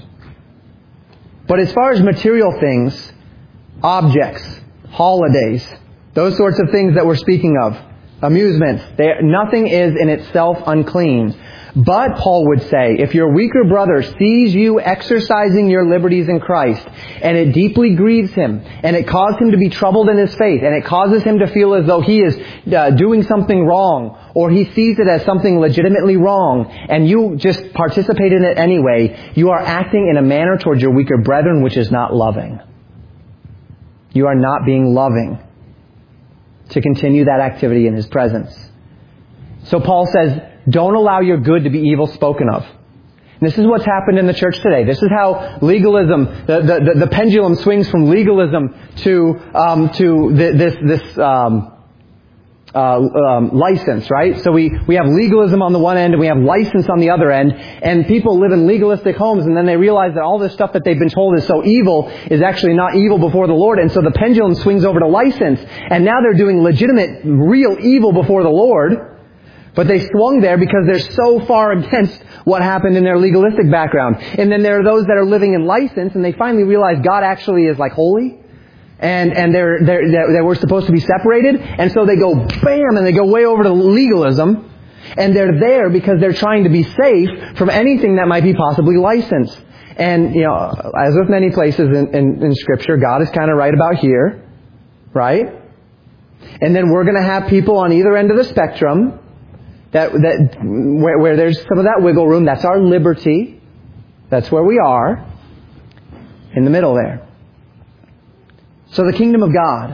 But as far as material things, objects, holidays, those sorts of things that we're speaking of, amusements. They, nothing is in itself unclean. But, Paul would say, if your weaker brother sees you exercising your liberties in Christ, and it deeply grieves him, and it causes him to be troubled in his faith, and it causes him to feel as though he is uh, doing something wrong, or he sees it as something legitimately wrong, and you just participate in it anyway, you are acting in a manner towards your weaker brethren which is not loving. You are not being loving to continue that activity in his presence. So Paul says, don't allow your good to be evil spoken of. And this is what's happened in the church today. This is how legalism, the, the, the, the pendulum swings from legalism to um, to the, this this um, uh, um, license, right? So we, we have legalism on the one end and we have license on the other end. And people live in legalistic homes and then they realize that all this stuff that they've been told is so evil is actually not evil before the Lord. And so the pendulum swings over to license. And now they're doing legitimate, real evil before the Lord. But they swung there because they're so far against what happened in their legalistic background. And then there are those that are living in license and they finally realize God actually is like holy. And, and they're, they're, they're, they were supposed to be separated. And so they go bam and they go way over to legalism. And they're there because they're trying to be safe from anything that might be possibly licensed. And, you know, as with many places in, in, in Scripture, God is kind of right about here. Right? And then we're going to have people on either end of the spectrum That, that where, where there's some of that wiggle room. That's our liberty. That's where we are. In the middle there. So the kingdom of God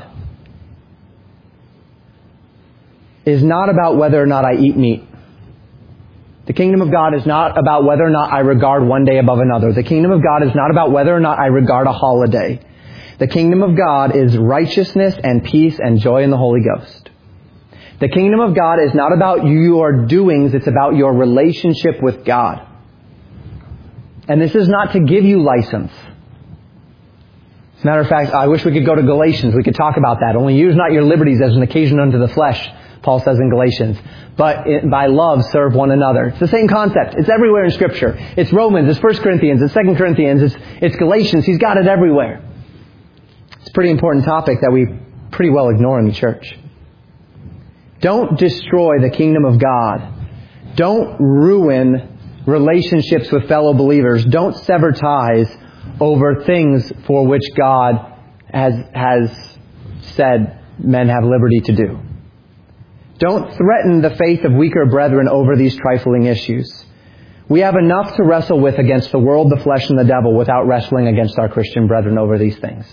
is not about whether or not I eat meat. The kingdom of God is not about whether or not I regard one day above another. The kingdom of God is not about whether or not I regard a holiday. The kingdom of God is righteousness and peace and joy in the Holy Ghost. The kingdom of God is not about your doings, it's about your relationship with God. And this is not to give you license. As a matter of fact, I wish we could go to Galatians. We could talk about that. Only use not your liberties as an occasion unto the flesh, Paul says in Galatians. But it, by love serve one another. It's the same concept. It's everywhere in Scripture. It's Romans, it's First Corinthians, it's Second Corinthians, it's, it's Galatians. He's got it everywhere. It's a pretty important topic that we pretty well ignore in the church. Don't destroy the kingdom of God. Don't ruin relationships with fellow believers. Don't sever ties over things for which God has, has said men have liberty to do. Don't threaten the faith of weaker brethren over these trifling issues. We have enough to wrestle with against the world, the flesh, and the devil without wrestling against our Christian brethren over these things.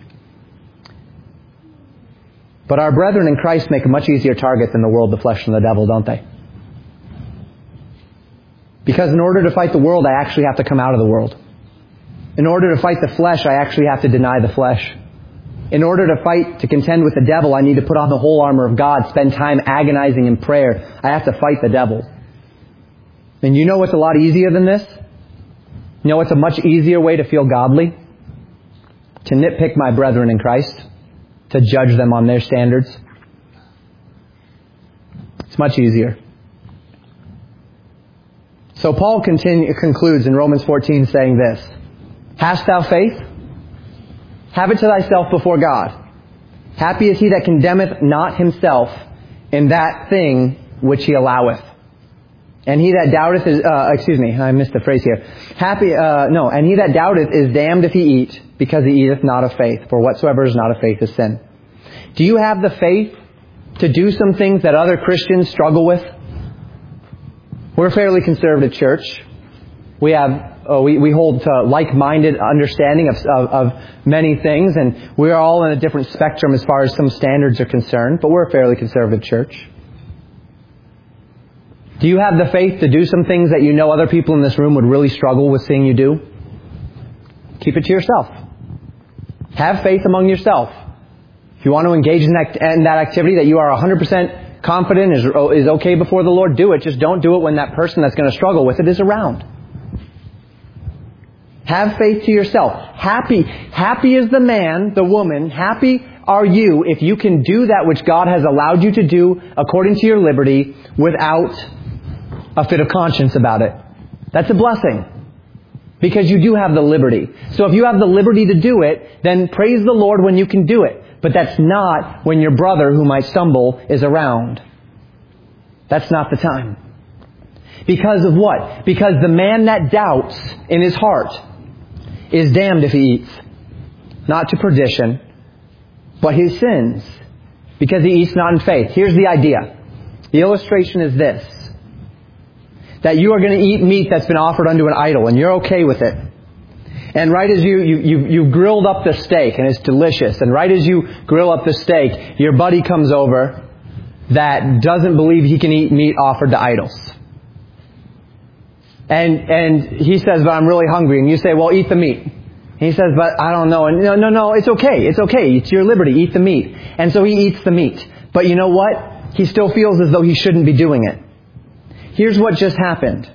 But our brethren in Christ make a much easier target than the world, the flesh, and the devil, don't they? Because in order to fight the world, I actually have to come out of the world. In order to fight the flesh, I actually have to deny the flesh. In order to fight, to contend with the devil, I need to put on the whole armor of God, spend time agonizing in prayer. I have to fight the devil. And you know what's a lot easier than this? You know what's a much easier way to feel godly? To nitpick my brethren in Christ. To judge them on their standards. It's much easier. So Paul continue, concludes in Romans fourteen saying this. Hast thou faith? Have it to thyself before God. Happy is he that condemneth not himself in that thing which he alloweth. And he that doubteth is, uh, excuse me, I missed the phrase here. Happy, uh, no, and he that doubteth is damned if he eat, because he eateth not of faith. For whatsoever is not of faith is sin. Do you have the faith to do some things that other Christians struggle with? We're a fairly conservative church. We have, uh, we, we hold to like-minded understanding of, of, of many things, and we're all in a different spectrum as far as some standards are concerned, but we're a fairly conservative church. Do you have the faith to do some things that you know other people in this room would really struggle with seeing you do? Keep it to yourself. Have faith among yourself. If you want to engage in that, in that activity that you are one hundred percent confident is, is okay before the Lord, do it. Just don't do it when that person that's going to struggle with it is around. Have faith to yourself. Happy. Happy is the man, the woman. Happy are you if you can do that which God has allowed you to do according to your liberty without a fit of conscience about it. That's a blessing. Because you do have the liberty. So if you have the liberty to do it, then praise the Lord when you can do it. But that's not when your brother who might stumble is around. That's not the time. Because of what? Because the man that doubts in his heart is damned if he eats. Not to perdition, but he sins because he eats not in faith. Here's the idea. The illustration is this. That you are going to eat meat that's been offered unto an idol, and you're okay with it. And right as you, you, you, you grilled up the steak, and it's delicious, and right as you grill up the steak, your buddy comes over that doesn't believe he can eat meat offered to idols. And and he says, but I'm really hungry. And you say, well, eat the meat. And he says, but I don't know. And no, no, no, it's okay. It's okay. It's your liberty. Eat the meat. And so he eats the meat. But you know what? He still feels as though he shouldn't be doing it. Here's what just happened.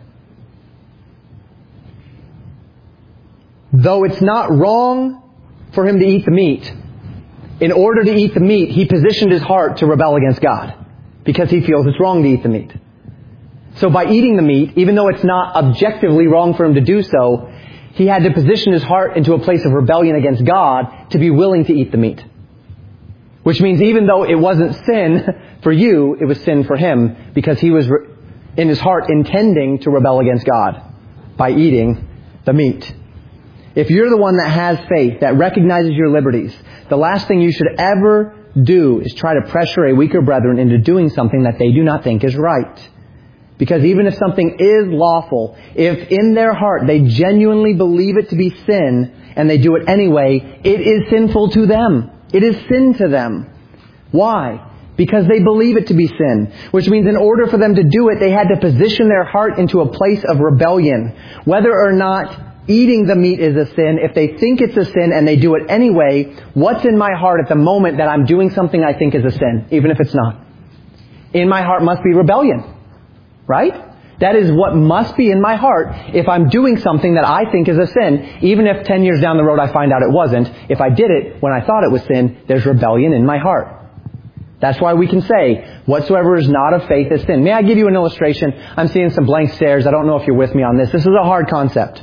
Though it's not wrong for him to eat the meat, in order to eat the meat, he positioned his heart to rebel against God because he feels it's wrong to eat the meat. So by eating the meat, even though it's not objectively wrong for him to do so, he had to position his heart into a place of rebellion against God to be willing to eat the meat. Which means even though it wasn't sin for you, it was sin for him because he was in his heart intending to rebel against God by eating the meat. If you're the one that has faith, that recognizes your liberties, the last thing you should ever do is try to pressure a weaker brethren into doing something that they do not think is right. Because even if something is lawful, if in their heart they genuinely believe it to be sin and they do it anyway, it is sinful to them. It is sin to them. Why? Because they believe it to be sin. Which means in order for them to do it, they had to position their heart into a place of rebellion. Whether or not eating the meat is a sin, if they think it's a sin and they do it anyway, what's in my heart at the moment that I'm doing something I think is a sin, even if it's not? In my heart must be rebellion. Right? That is what must be in my heart if I'm doing something that I think is a sin. Even if ten years down the road I find out it wasn't. If I did it when I thought it was sin, there's rebellion in my heart. That's why we can say, whatsoever is not of faith is sin. May I give you an illustration? I'm seeing some blank stares. I don't know if you're with me on this. This is a hard concept.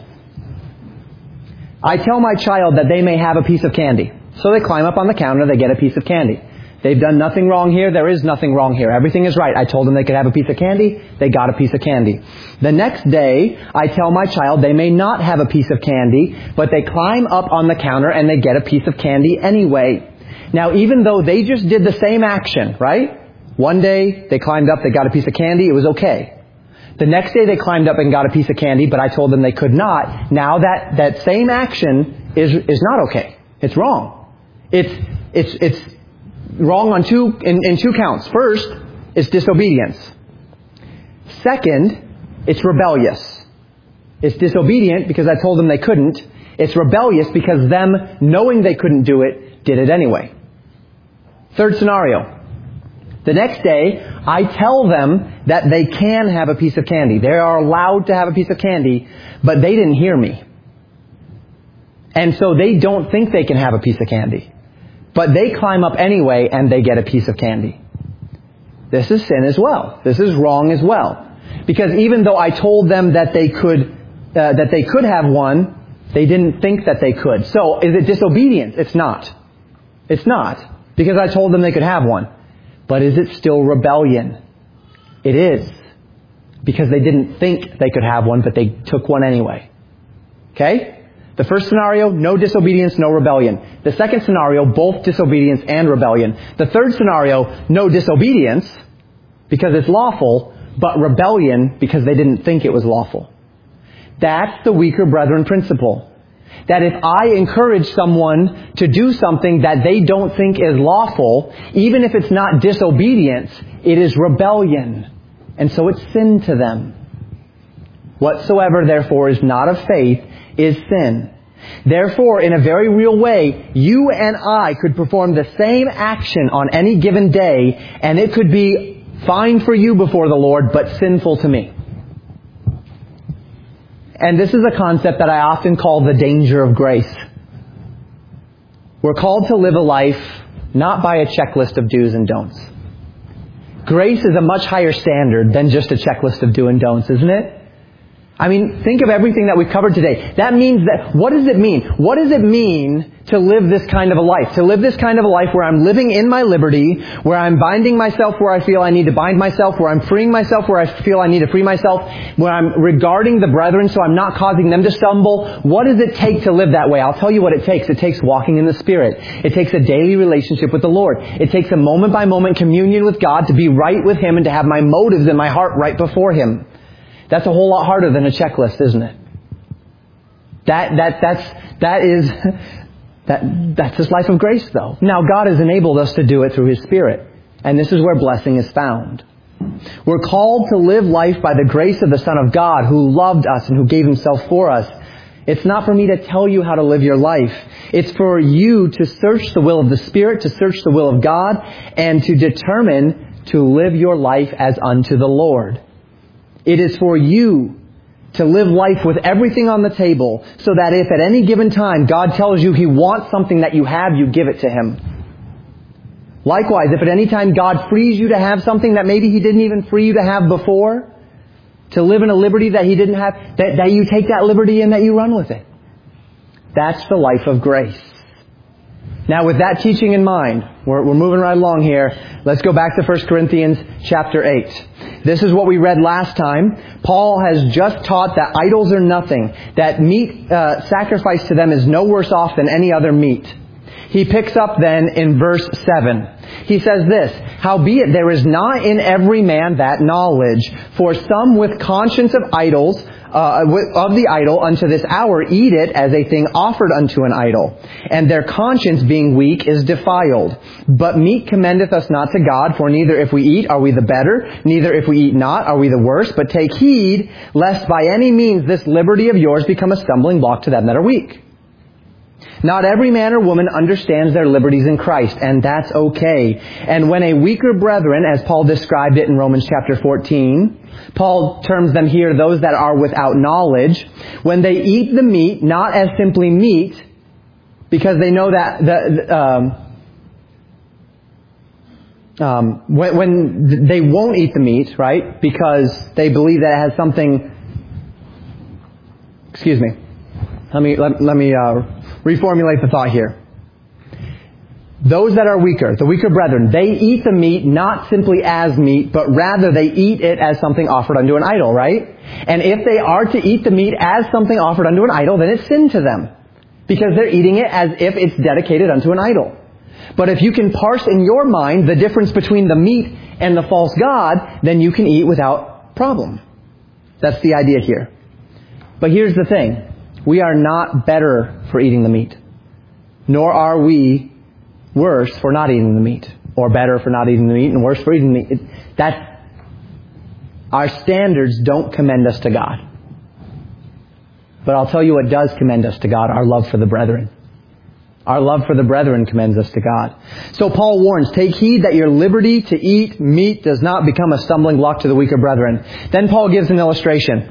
I tell my child that they may have a piece of candy. So they climb up on the counter, they get a piece of candy. They've done nothing wrong here. There is nothing wrong here. Everything is right. I told them they could have a piece of candy. They got a piece of candy. The next day, I tell my child they may not have a piece of candy, but they climb up on the counter and they get a piece of candy anyway. Now, even though they just did the same action, right? One day, they climbed up, they got a piece of candy. It was okay. The next day, they climbed up and got a piece of candy, but I told them they could not. Now, that, that same action is, is not okay. It's wrong. It's, it's, it's, wrong on two, in, in two counts. First, it's disobedience. Second, it's rebellious. It's disobedient because I told them they couldn't. It's rebellious because them, knowing they couldn't do it, did it anyway. Third scenario. The next day, I tell them that they can have a piece of candy. They are allowed to have a piece of candy, but they didn't hear me. And so they don't think they can have a piece of candy. But they climb up anyway and they get a piece of candy. This is sin as well. This is wrong as well. Because even though I told them that they could, uh, that they could have one, they didn't think that they could. So is it disobedience? It's not. It's not. Because I told them they could have one. But is it still rebellion? It is. Because they didn't think they could have one, but they took one anyway. Okay? The first scenario, no disobedience, no rebellion. The second scenario, both disobedience and rebellion. The third scenario, no disobedience, because it's lawful, but rebellion because they didn't think it was lawful. That's the weaker brethren principle. That if I encourage someone to do something that they don't think is lawful, even if it's not disobedience, it is rebellion. And so it's sin to them. Whatsoever, therefore, is not of faith is sin. Therefore, in a very real way, you and I could perform the same action on any given day, and it could be fine for you before the Lord, but sinful to me. And this is a concept that I often call the danger of grace. We're called to live a life not by a checklist of do's and don'ts. Grace is a much higher standard than just a checklist of do and don'ts, isn't it? I mean, think of everything that we've covered today. That means that, what does it mean? What does it mean to live this kind of a life? To live this kind of a life where I'm living in my liberty, where I'm binding myself where I feel I need to bind myself, where I'm freeing myself where I feel I need to free myself, where I'm regarding the brethren so I'm not causing them to stumble. What does it take to live that way? I'll tell you what it takes. It takes walking in the Spirit. It takes a daily relationship with the Lord. It takes a moment-by-moment communion with God to be right with Him and to have my motives in my heart right before Him. That's a whole lot harder than a checklist, isn't it? That, that, that's, that is, that, that's His life of grace, though. Now, God has enabled us to do it through His Spirit. And this is where blessing is found. We're called to live life by the grace of the Son of God who loved us and who gave Himself for us. It's not for me to tell you how to live your life. It's for you to search the will of the Spirit, to search the will of God, and to determine to live your life as unto the Lord. It is for you to live life with everything on the table so that if at any given time God tells you He wants something that you have, you give it to Him. Likewise, if at any time God frees you to have something that maybe He didn't even free you to have before, to live in a liberty that He didn't have, that, that you take that liberty and that you run with it. That's the life of grace. Now, with that teaching in mind, we're, we're moving right along here. Let's go back to First Corinthians chapter eight. This is what we read last time. Paul has just taught that idols are nothing, that meat uh, sacrificed to them is no worse off than any other meat. He picks up then in verse seven. He says this, "Howbeit there is not in every man that knowledge, for some with conscience of idols, uh, of the idol unto this hour eat it as a thing offered unto an idol. And their conscience being weak is defiled. But meat commendeth us not to God, for neither if we eat are we the better, neither if we eat not are we the worse. But take heed, lest by any means this liberty of yours become a stumbling block to them that are weak. Not every man or woman understands their liberties in Christ, and that's okay. And when a weaker brethren, as Paul described it in Romans chapter fourteen, Paul terms them here those that are without knowledge, when they eat the meat, not as simply meat, because they know that the, um, um, when, when they won't eat the meat, right, because they believe that it has something, excuse me, let me, let, let me, uh, reformulate the thought here. Those that are weaker, the weaker brethren, they eat the meat not simply as meat, but rather they eat it as something offered unto an idol, right? And if they are to eat the meat as something offered unto an idol, then it's sin to them. Because they're eating it as if it's dedicated unto an idol. But if you can parse in your mind the difference between the meat and the false god, then you can eat without problem. That's the idea here. But here's the thing. We are not better for eating the meat. Nor are we worse for not eating the meat. Or better for not eating the meat and worse for eating the meat. It, that, our standards don't commend us to God. But I'll tell you what does commend us to God. Our love for the brethren. Our love for the brethren commends us to God. So Paul warns, take heed that your liberty to eat meat does not become a stumbling block to the weaker brethren. Then Paul gives an illustration.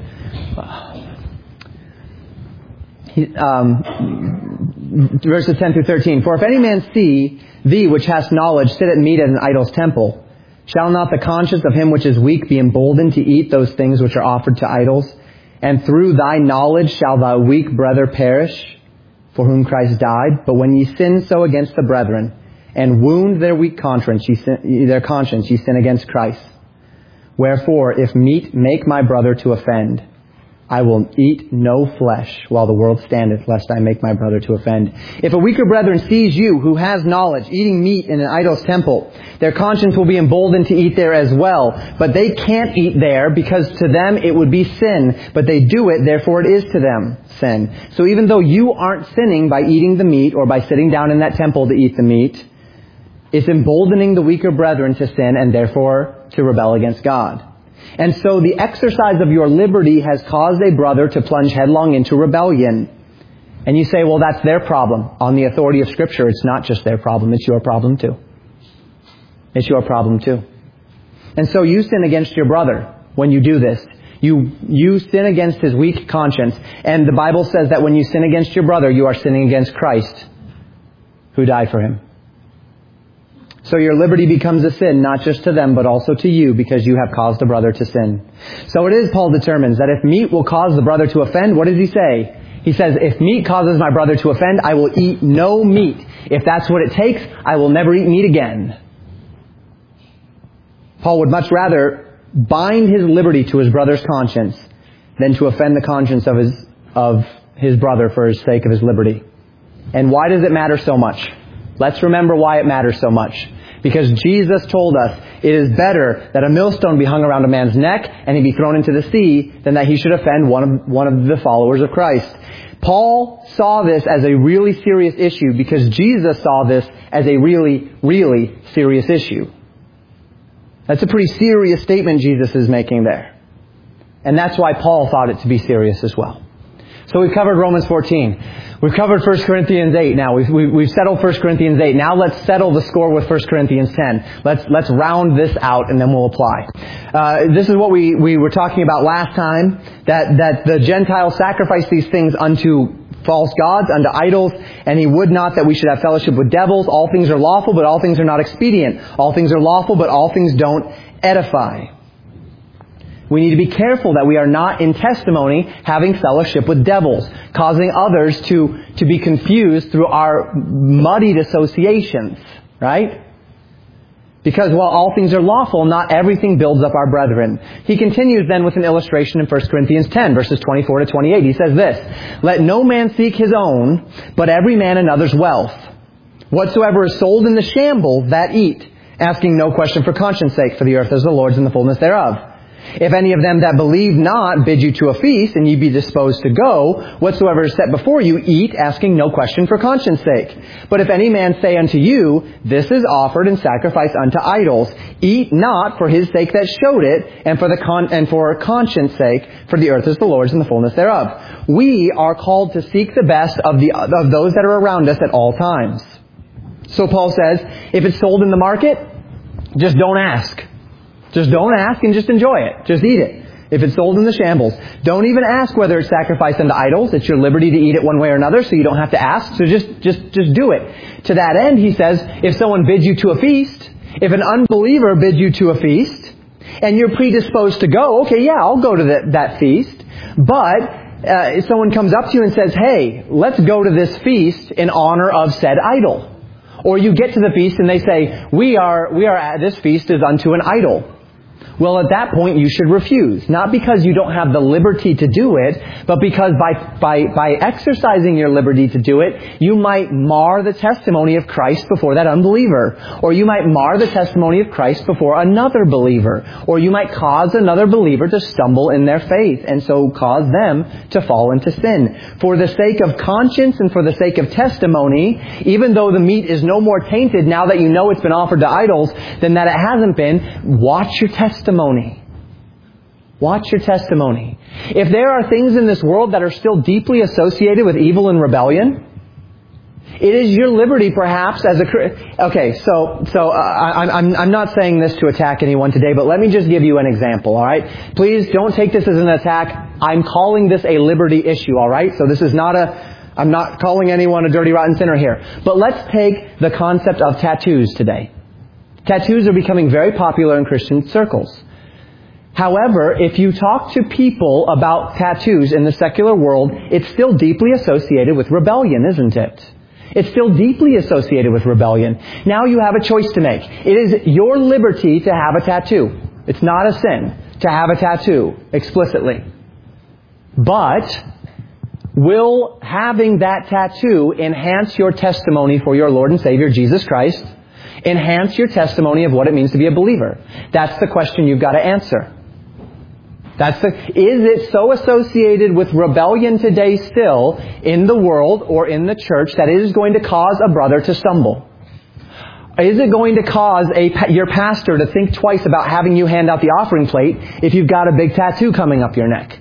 Um, verses ten through thirteen. For if any man see thee which hast knowledge sit at meat at an idol's temple, shall not the conscience of him which is weak be emboldened to eat those things which are offered to idols? And through thy knowledge shall thy weak brother perish, for whom Christ died? But when ye sin so against the brethren, and wound their weak conscience, ye sin, their conscience, ye sin against Christ. Wherefore, if meat make my brother to offend, I will eat no flesh while the world standeth, lest I make my brother to offend. If a weaker brethren sees you, who has knowledge, eating meat in an idol's temple, their conscience will be emboldened to eat there as well. But they can't eat there, because to them it would be sin. But they do it, therefore it is to them sin. So even though you aren't sinning by eating the meat, or by sitting down in that temple to eat the meat, it's emboldening the weaker brethren to sin, and therefore to rebel against God. And so the exercise of your liberty has caused a brother to plunge headlong into rebellion. And you say, well, that's their problem. On the authority of Scripture, it's not just their problem, it's your problem too. It's your problem too. And so you sin against your brother when you do this. You, you sin against his weak conscience. And the Bible says that when you sin against your brother, you are sinning against Christ, who died for him. So your liberty becomes a sin, not just to them, but also to you, because you have caused a brother to sin. So it is, Paul determines, that if meat will cause the brother to offend, what does he say? He says, if meat causes my brother to offend, I will eat no meat. If that's what it takes, I will never eat meat again. Paul would much rather bind his liberty to his brother's conscience than to offend the conscience of his, of his brother for his sake of his liberty. And why does it matter so much? Let's remember why it matters so much. Because Jesus told us it is better that a millstone be hung around a man's neck and he be thrown into the sea than that he should offend one of, one of the followers of Christ. Paul saw this as a really serious issue because Jesus saw this as a really, really serious issue. That's a pretty serious statement Jesus is making there. And that's why Paul thought it to be serious as well. So we've covered Romans fourteen. We've covered First Corinthians eight now. We've, we've, we've settled First Corinthians eight. Now let's settle the score with First Corinthians ten. Let's, let's round this out and then we'll apply. Uh, this is what we, we were talking about last time, that, that the Gentiles sacrifice these things unto false gods, unto idols, and he would not that we should have fellowship with devils. All things are lawful, but all things are not expedient. All things are lawful, but all things don't edify. We need to be careful that we are not in testimony having fellowship with devils, causing others to, to be confused through our muddied associations, right? Because while all things are lawful, not everything builds up our brethren. He continues then with an illustration in First Corinthians ten, verses twenty-four to twenty-eight. He says this, let no man seek his own, but every man another's wealth. Whatsoever is sold in the shambles, that eat, asking no question for conscience sake, for the earth is the Lord's and the fullness thereof. If any of them that believe not bid you to a feast, and ye be disposed to go, whatsoever is set before you, eat, asking no question for conscience sake. But if any man say unto you, this is offered and sacrificed unto idols, eat not for his sake that showed it, and for the con- and for conscience sake, for the earth is the Lord's and the fullness thereof. We are called to seek the best of the of those that are around us at all times. So Paul says, if it's sold in the market, just don't ask. Just don't ask and just enjoy it. Just eat it. If it's sold in the shambles. Don't even ask whether it's sacrificed unto idols. It's your liberty to eat it one way or another, so you don't have to ask. So just, just, just do it. To that end, he says, if someone bids you to a feast, if an unbeliever bids you to a feast, and you're predisposed to go, okay, yeah, I'll go to that, that feast. But uh, if someone comes up to you and says, hey, let's go to this feast in honor of said idol. Or you get to the feast and they say, we are, we are at this feast is unto an idol. Well, at that point, you should refuse. Not because you don't have the liberty to do it, but because by, by, by exercising your liberty to do it, you might mar the testimony of Christ before that unbeliever. Or you might mar the testimony of Christ before another believer. Or you might cause another believer to stumble in their faith, and so cause them to fall into sin. For the sake of conscience and for the sake of testimony, even though the meat is no more tainted now that you know it's been offered to idols than that it hasn't been, watch your testimony. Testimony. Watch your testimony. If there are things in this world that are still deeply associated with evil and rebellion, it is your liberty, perhaps, as a okay. So, so uh, I, I'm I'm not saying this to attack anyone today, but let me just give you an example. All right, please don't take this as an attack. I'm calling this a liberty issue. All right, so this is not a. I'm not calling anyone a dirty, rotten sinner here. But let's take the concept of tattoos today. Tattoos are becoming very popular in Christian circles. However, if you talk to people about tattoos in the secular world, it's still deeply associated with rebellion, isn't it? It's still deeply associated with rebellion. Now you have a choice to make. It is your liberty to have a tattoo. It's not a sin to have a tattoo explicitly. But will having that tattoo enhance your testimony for your Lord and Savior, Jesus Christ? Enhance your testimony of what it means to be a believer? That's the question you've got to answer. That's the, is it so associated with rebellion today still in the world or in the church that it is going to cause a brother to stumble? Is it going to cause a, your pastor to think twice about having you hand out the offering plate if you've got a big tattoo coming up your neck?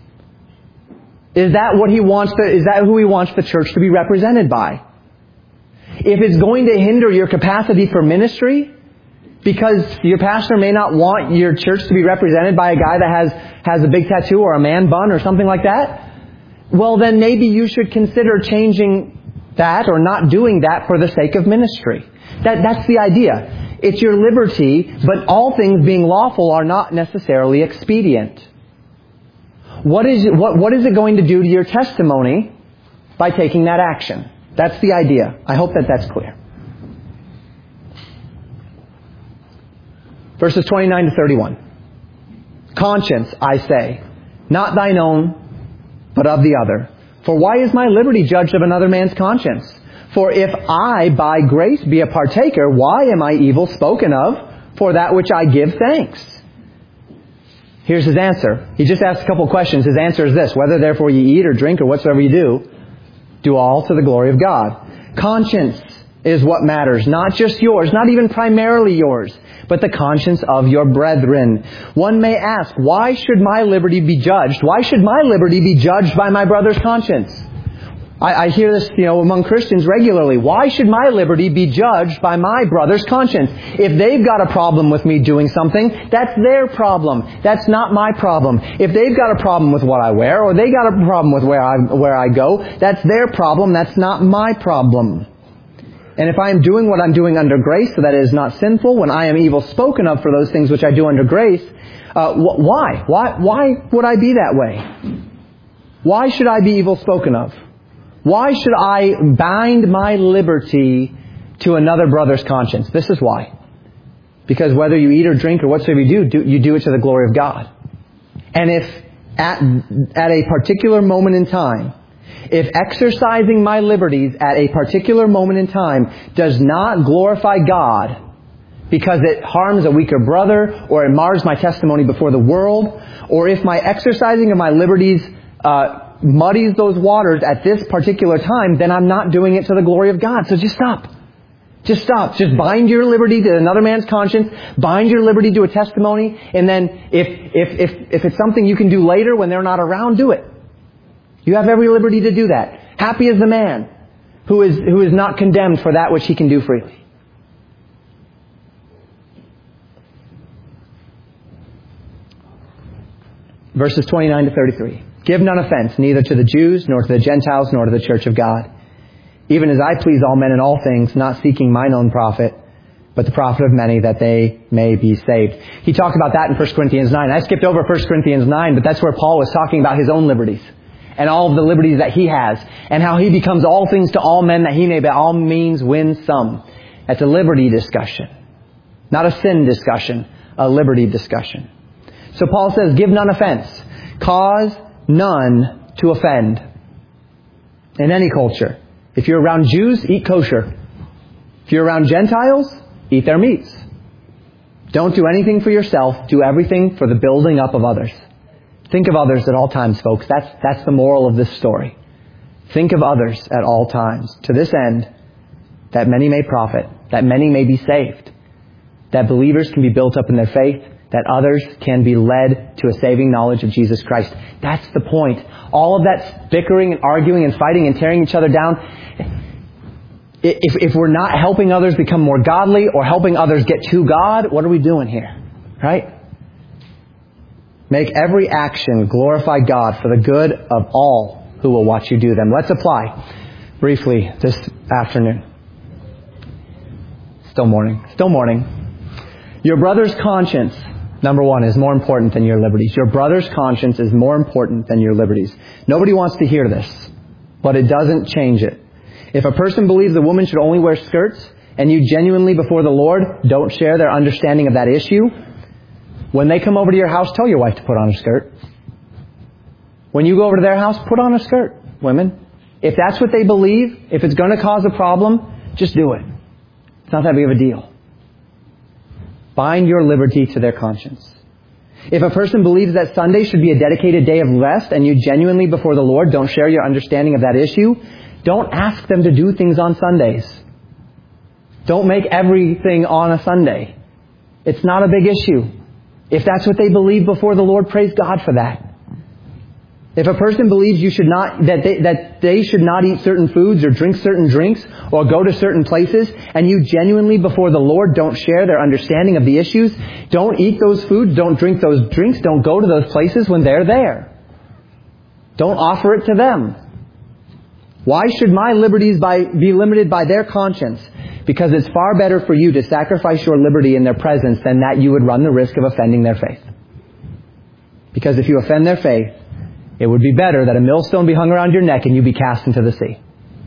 Is that what he wants? The, is that who he wants the church to be represented by? If it's going to hinder your capacity for ministry, because your pastor may not want your church to be represented by a guy that has, has a big tattoo or a man bun or something like that, well then maybe you should consider changing that or not doing that for the sake of ministry. That, that's the idea. It's your liberty, but all things being lawful are not necessarily expedient. What is it, what, what is it going to do to your testimony by taking that action? That's the idea. I hope that that's clear. Verses twenty-nine to thirty-one. Conscience, I say, not thine own, but of the other. For why is my liberty judged of another man's conscience? For if I by grace be a partaker, why am I evil spoken of for that which I give thanks? Here's his answer. He just asked a couple of questions. His answer is this: whether therefore you eat or drink or whatsoever you do, do all to the glory of God. Conscience is what matters. Not just yours, not even primarily yours, but the conscience of your brethren. One may ask, why should my liberty be judged? Why should my liberty be judged by my brother's conscience? I, I hear this, you know, among Christians regularly. Why should my liberty be judged by my brother's conscience? If they've got a problem with me doing something, that's their problem. That's not my problem. If they've got a problem with what I wear, or they got a problem with where I, where I go, that's their problem. That's not my problem. And if I am doing what I'm doing under grace, so that it is not sinful, when I am evil spoken of for those things which I do under grace, uh, wh- why? Why? Why would I be that way? Why should I be evil spoken of? Why should I bind my liberty to another brother's conscience? This is why. Because whether you eat or drink or whatsoever you do, do you do it to the glory of God. And if at, at a particular moment in time, if exercising my liberties at a particular moment in time does not glorify God because it harms a weaker brother or it mars my testimony before the world, or if my exercising of my liberties uh, muddies those waters at this particular time, then I'm not doing it to the glory of God. So just stop. Just stop. Just bind your liberty to another man's conscience. Bind your liberty to a testimony. And then if, if, if, if it's something you can do later when they're not around, do it. You have every liberty to do that. Happy is the man who is, who is not condemned for that which he can do freely. Verses twenty-nine to thirty-three. Give none offense, neither to the Jews, nor to the Gentiles, nor to the church of God. Even as I please all men in all things, not seeking mine own profit, but the profit of many, that they may be saved. He talked about that in First Corinthians nine. I skipped over First Corinthians nine, but that's where Paul was talking about his own liberties. And all of the liberties that he has. And how he becomes all things to all men, that he may by all means win some. That's a liberty discussion. Not a sin discussion. A liberty discussion. So Paul says, give none offense. Cause none to offend. In any culture. If you're around Jews, eat kosher. If you're around Gentiles, eat their meats. Don't do anything for yourself. Do everything for the building up of others. Think of others at all times, folks. That's, that's the moral of this story. Think of others at all times. To this end, that many may profit. That many may be saved. That believers can be built up in their faith. That others can be led to a saving knowledge of Jesus Christ. That's the point. All of that bickering and arguing and fighting and tearing each other down. If, if we're not helping others become more godly or helping others get to God, what are we doing here? Right? Make every action glorify God for the good of all who will watch you do them. Let's apply briefly this afternoon. Still morning. Still morning. Your brother's conscience, number one, is more important than your liberties. Your brother's conscience is more important than your liberties. Nobody wants to hear this, but it doesn't change it. If a person believes a woman should only wear skirts, and you genuinely before the Lord don't share their understanding of that issue, when they come over to your house, tell your wife to put on a skirt. When you go over to their house, put on a skirt, women. If that's what they believe, if it's going to cause a problem, just do it. It's not that big of a deal. Bind your liberty to their conscience. If a person believes that Sunday should be a dedicated day of rest, and you genuinely before the Lord don't share your understanding of that issue, don't ask them to do things on Sundays. Don't make everything on a Sunday. It's not a big issue. If that's what they believe before the Lord, praise God for that. If a person believes you should not, that they, that they should not eat certain foods or drink certain drinks or go to certain places, and you genuinely before the Lord don't share their understanding of the issues, don't eat those foods, don't drink those drinks, don't go to those places when they're there. Don't offer it to them. Why should my liberties by, be limited by their conscience? Because it's far better for you to sacrifice your liberty in their presence than that you would run the risk of offending their faith. Because if you offend their faith, it would be better that a millstone be hung around your neck and you be cast into the sea.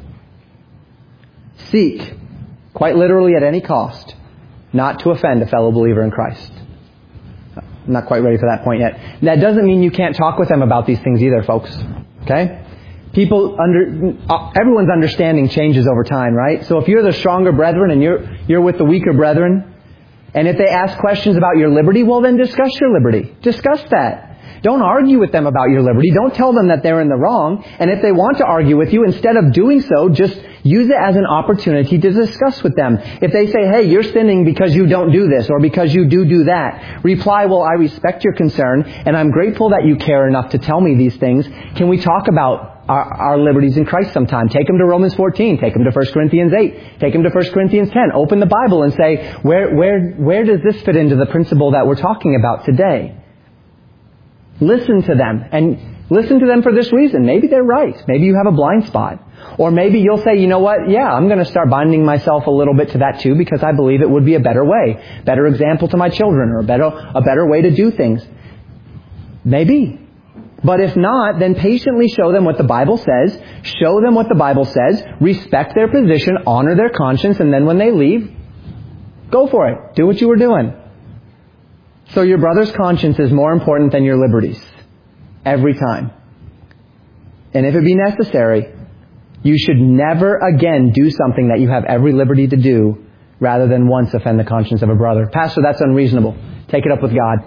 Seek, quite literally at any cost, not to offend a fellow believer in Christ. I'm not quite ready for that point yet. That doesn't mean you can't talk with them about these things either, folks. Okay? People under, everyone's understanding changes over time, right? So if you're the stronger brethren and you're, you're with the weaker brethren, and if they ask questions about your liberty, well then discuss your liberty. Discuss that. Don't argue with them about your liberty. Don't tell them that they're in the wrong. And if they want to argue with you, instead of doing so, just use it as an opportunity to discuss with them. If they say, hey, you're sinning because you don't do this or because you do do that, reply, well, I respect your concern and I'm grateful that you care enough to tell me these things. Can we talk about our, our liberties in Christ sometime? Take them to Romans fourteen. Take them to First Corinthians eight. Take them to First Corinthians ten. Open the Bible and say, where, where, where does this fit into the principle that we're talking about today? Listen to them, and listen to them for this reason. Maybe they're right. Maybe you have a blind spot. Or maybe you'll say, you know what, yeah, I'm going to start binding myself a little bit to that too because I believe it would be a better way, better example to my children, or a better, a better way to do things. Maybe. But if not, then patiently show them what the Bible says, show them what the Bible says, respect their position, honor their conscience, and then when they leave, go for it. Do what you were doing. So your brother's conscience is more important than your liberties. Every time. And if it be necessary, you should never again do something that you have every liberty to do rather than once offend the conscience of a brother. Pastor, that's unreasonable. Take it up with God.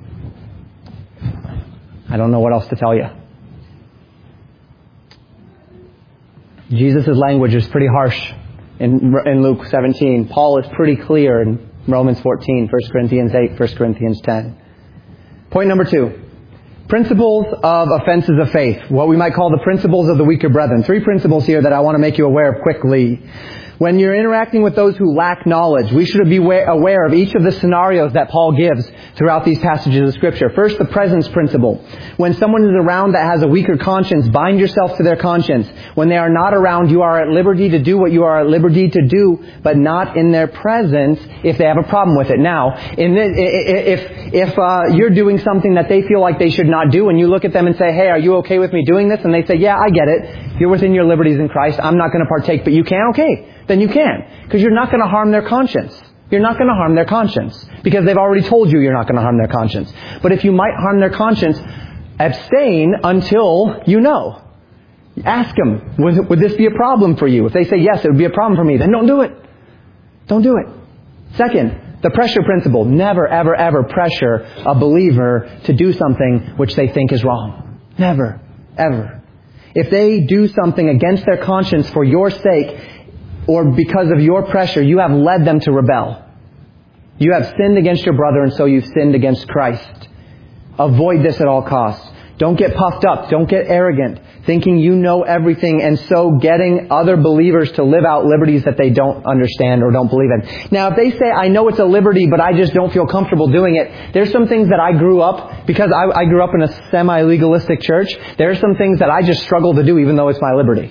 I don't know what else to tell you. Jesus' language is pretty harsh in, in Luke seventeen. Paul is pretty clear in Romans fourteen, First Corinthians eight, First Corinthians ten. Point number two. Principles of offenses of faith. What we might call the principles of the weaker brethren. Three principles here that I want to make you aware of quickly. When you're interacting with those who lack knowledge, we should be aware of each of the scenarios that Paul gives throughout these passages of Scripture. First, the presence principle. When someone is around that has a weaker conscience, bind yourself to their conscience. When they are not around, you are at liberty to do what you are at liberty to do, but not in their presence if they have a problem with it. Now, in this, if if uh, you're doing something that they feel like they should not do, and you look at them and say, hey, are you okay with me doing this? And they say, yeah, I get it. You're within your liberties in Christ. I'm not going to partake, but you can? Okay. Then you can. Because you're not going to harm their conscience. You're not going to harm their conscience. Because they've already told you you're not going to harm their conscience. But if you might harm their conscience, abstain until you know. Ask them, would, would this be a problem for you? If they say, yes, it would be a problem for me, then don't do it. Don't do it. Second, the pressure principle. Never, ever, ever pressure a believer to do something which they think is wrong. Never, ever. If they do something against their conscience for your sake, or because of your pressure, you have led them to rebel. You have sinned against your brother, and so you've sinned against Christ. Avoid this at all costs. Don't get puffed up. Don't get arrogant, thinking you know everything, and so getting other believers to live out liberties that they don't understand or don't believe in. Now, if they say, I know it's a liberty, but I just don't feel comfortable doing it, there's some things that I grew up, because I, I grew up in a semi-legalistic church, there are some things that I just struggle to do even though it's my liberty.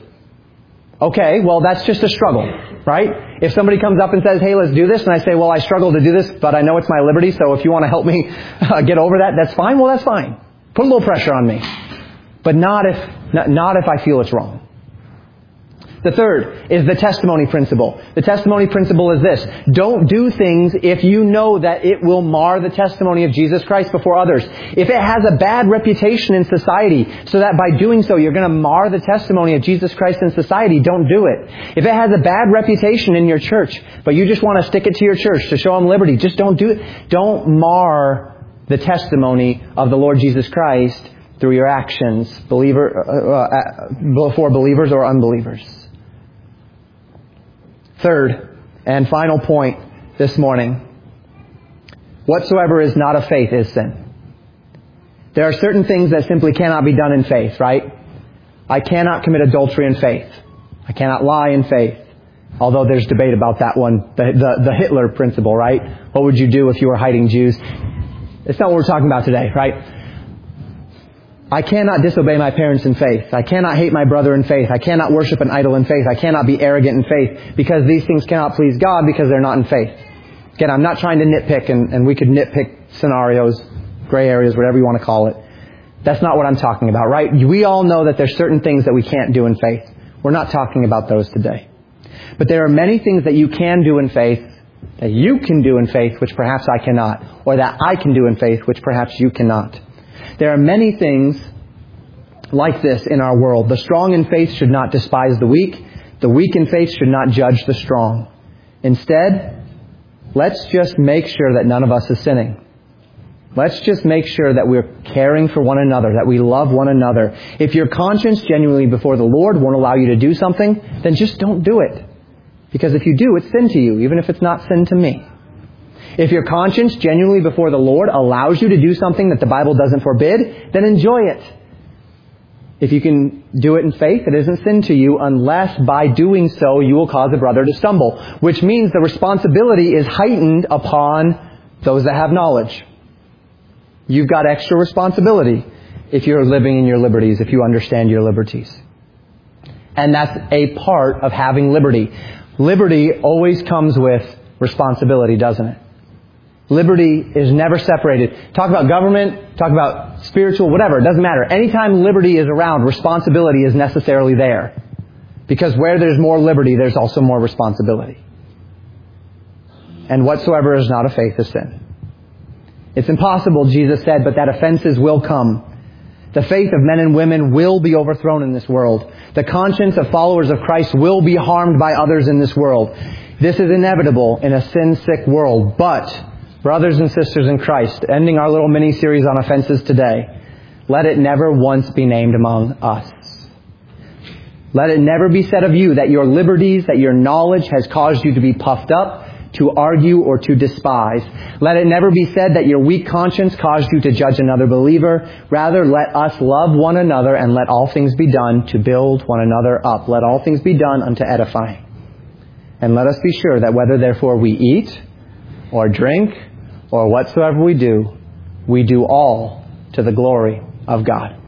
Okay, well, that's just a struggle, right? If somebody comes up and says, hey, let's do this, and I say, well, I struggle to do this, but I know it's my liberty, so if you want to help me uh, get over that, that's fine. Well, that's fine. Put a little pressure on me. But not if, not, not if I feel it's wrong. The third is the testimony principle. The testimony principle is this. Don't do things if you know that it will mar the testimony of Jesus Christ before others. If it has a bad reputation in society, so that by doing so you're going to mar the testimony of Jesus Christ in society, don't do it. If it has a bad reputation in your church, but you just want to stick it to your church to show them liberty, just don't do it. Don't mar the testimony of the Lord Jesus Christ through your actions, believer, uh, uh, before believers or unbelievers. Third and final point this morning. Whatsoever is not of faith is sin. There are certain things that simply cannot be done in faith, right? I cannot commit adultery in faith. I cannot lie in faith. Although there's debate about that one. The, the, the Hitler principle, right? What would you do if you were hiding Jews? It's not what we're talking about today, right? I cannot disobey my parents in faith. I cannot hate my brother in faith. I cannot worship an idol in faith. I cannot be arrogant in faith because these things cannot please God because they're not in faith. Again, I'm not trying to nitpick, and, and we could nitpick scenarios, gray areas, whatever you want to call it. That's not what I'm talking about, right? We all know that there's certain things that we can't do in faith. We're not talking about those today. But there are many things that you can do in faith, that you can do in faith, which perhaps I cannot, or that I can do in faith, which perhaps you cannot. There are many things like this in our world. The strong in faith should not despise the weak. The weak in faith should not judge the strong. Instead, let's just make sure that none of us is sinning. Let's just make sure that we're caring for one another, that we love one another. If your conscience genuinely before the Lord won't allow you to do something, then just don't do it. Because if you do, it's sin to you, even if it's not sin to me. If your conscience genuinely before the Lord allows you to do something that the Bible doesn't forbid, then enjoy it. If you can do it in faith, it isn't sin to you unless by doing so you will cause a brother to stumble, which means the responsibility is heightened upon those that have knowledge. You've got extra responsibility if you're living in your liberties, if you understand your liberties. And that's a part of having liberty. Liberty always comes with responsibility, doesn't it? Liberty is never separated. Talk about government, talk about spiritual, whatever, it doesn't matter. Anytime liberty is around, responsibility is necessarily there. Because where there's more liberty, there's also more responsibility. And whatsoever is not of faith is sin. It's impossible, Jesus said, but that offenses will come. The faith of men and women will be overthrown in this world. The conscience of followers of Christ will be harmed by others in this world. This is inevitable in a sin-sick world, but brothers and sisters in Christ, ending our little mini-series on offenses today, let it never once be named among us. Let it never be said of you that your liberties, that your knowledge has caused you to be puffed up, to argue, or to despise. Let it never be said that your weak conscience caused you to judge another believer. Rather, let us love one another and let all things be done to build one another up. Let all things be done unto edifying. And let us be sure that whether therefore we eat or drink or whatsoever we do, we do all to the glory of God.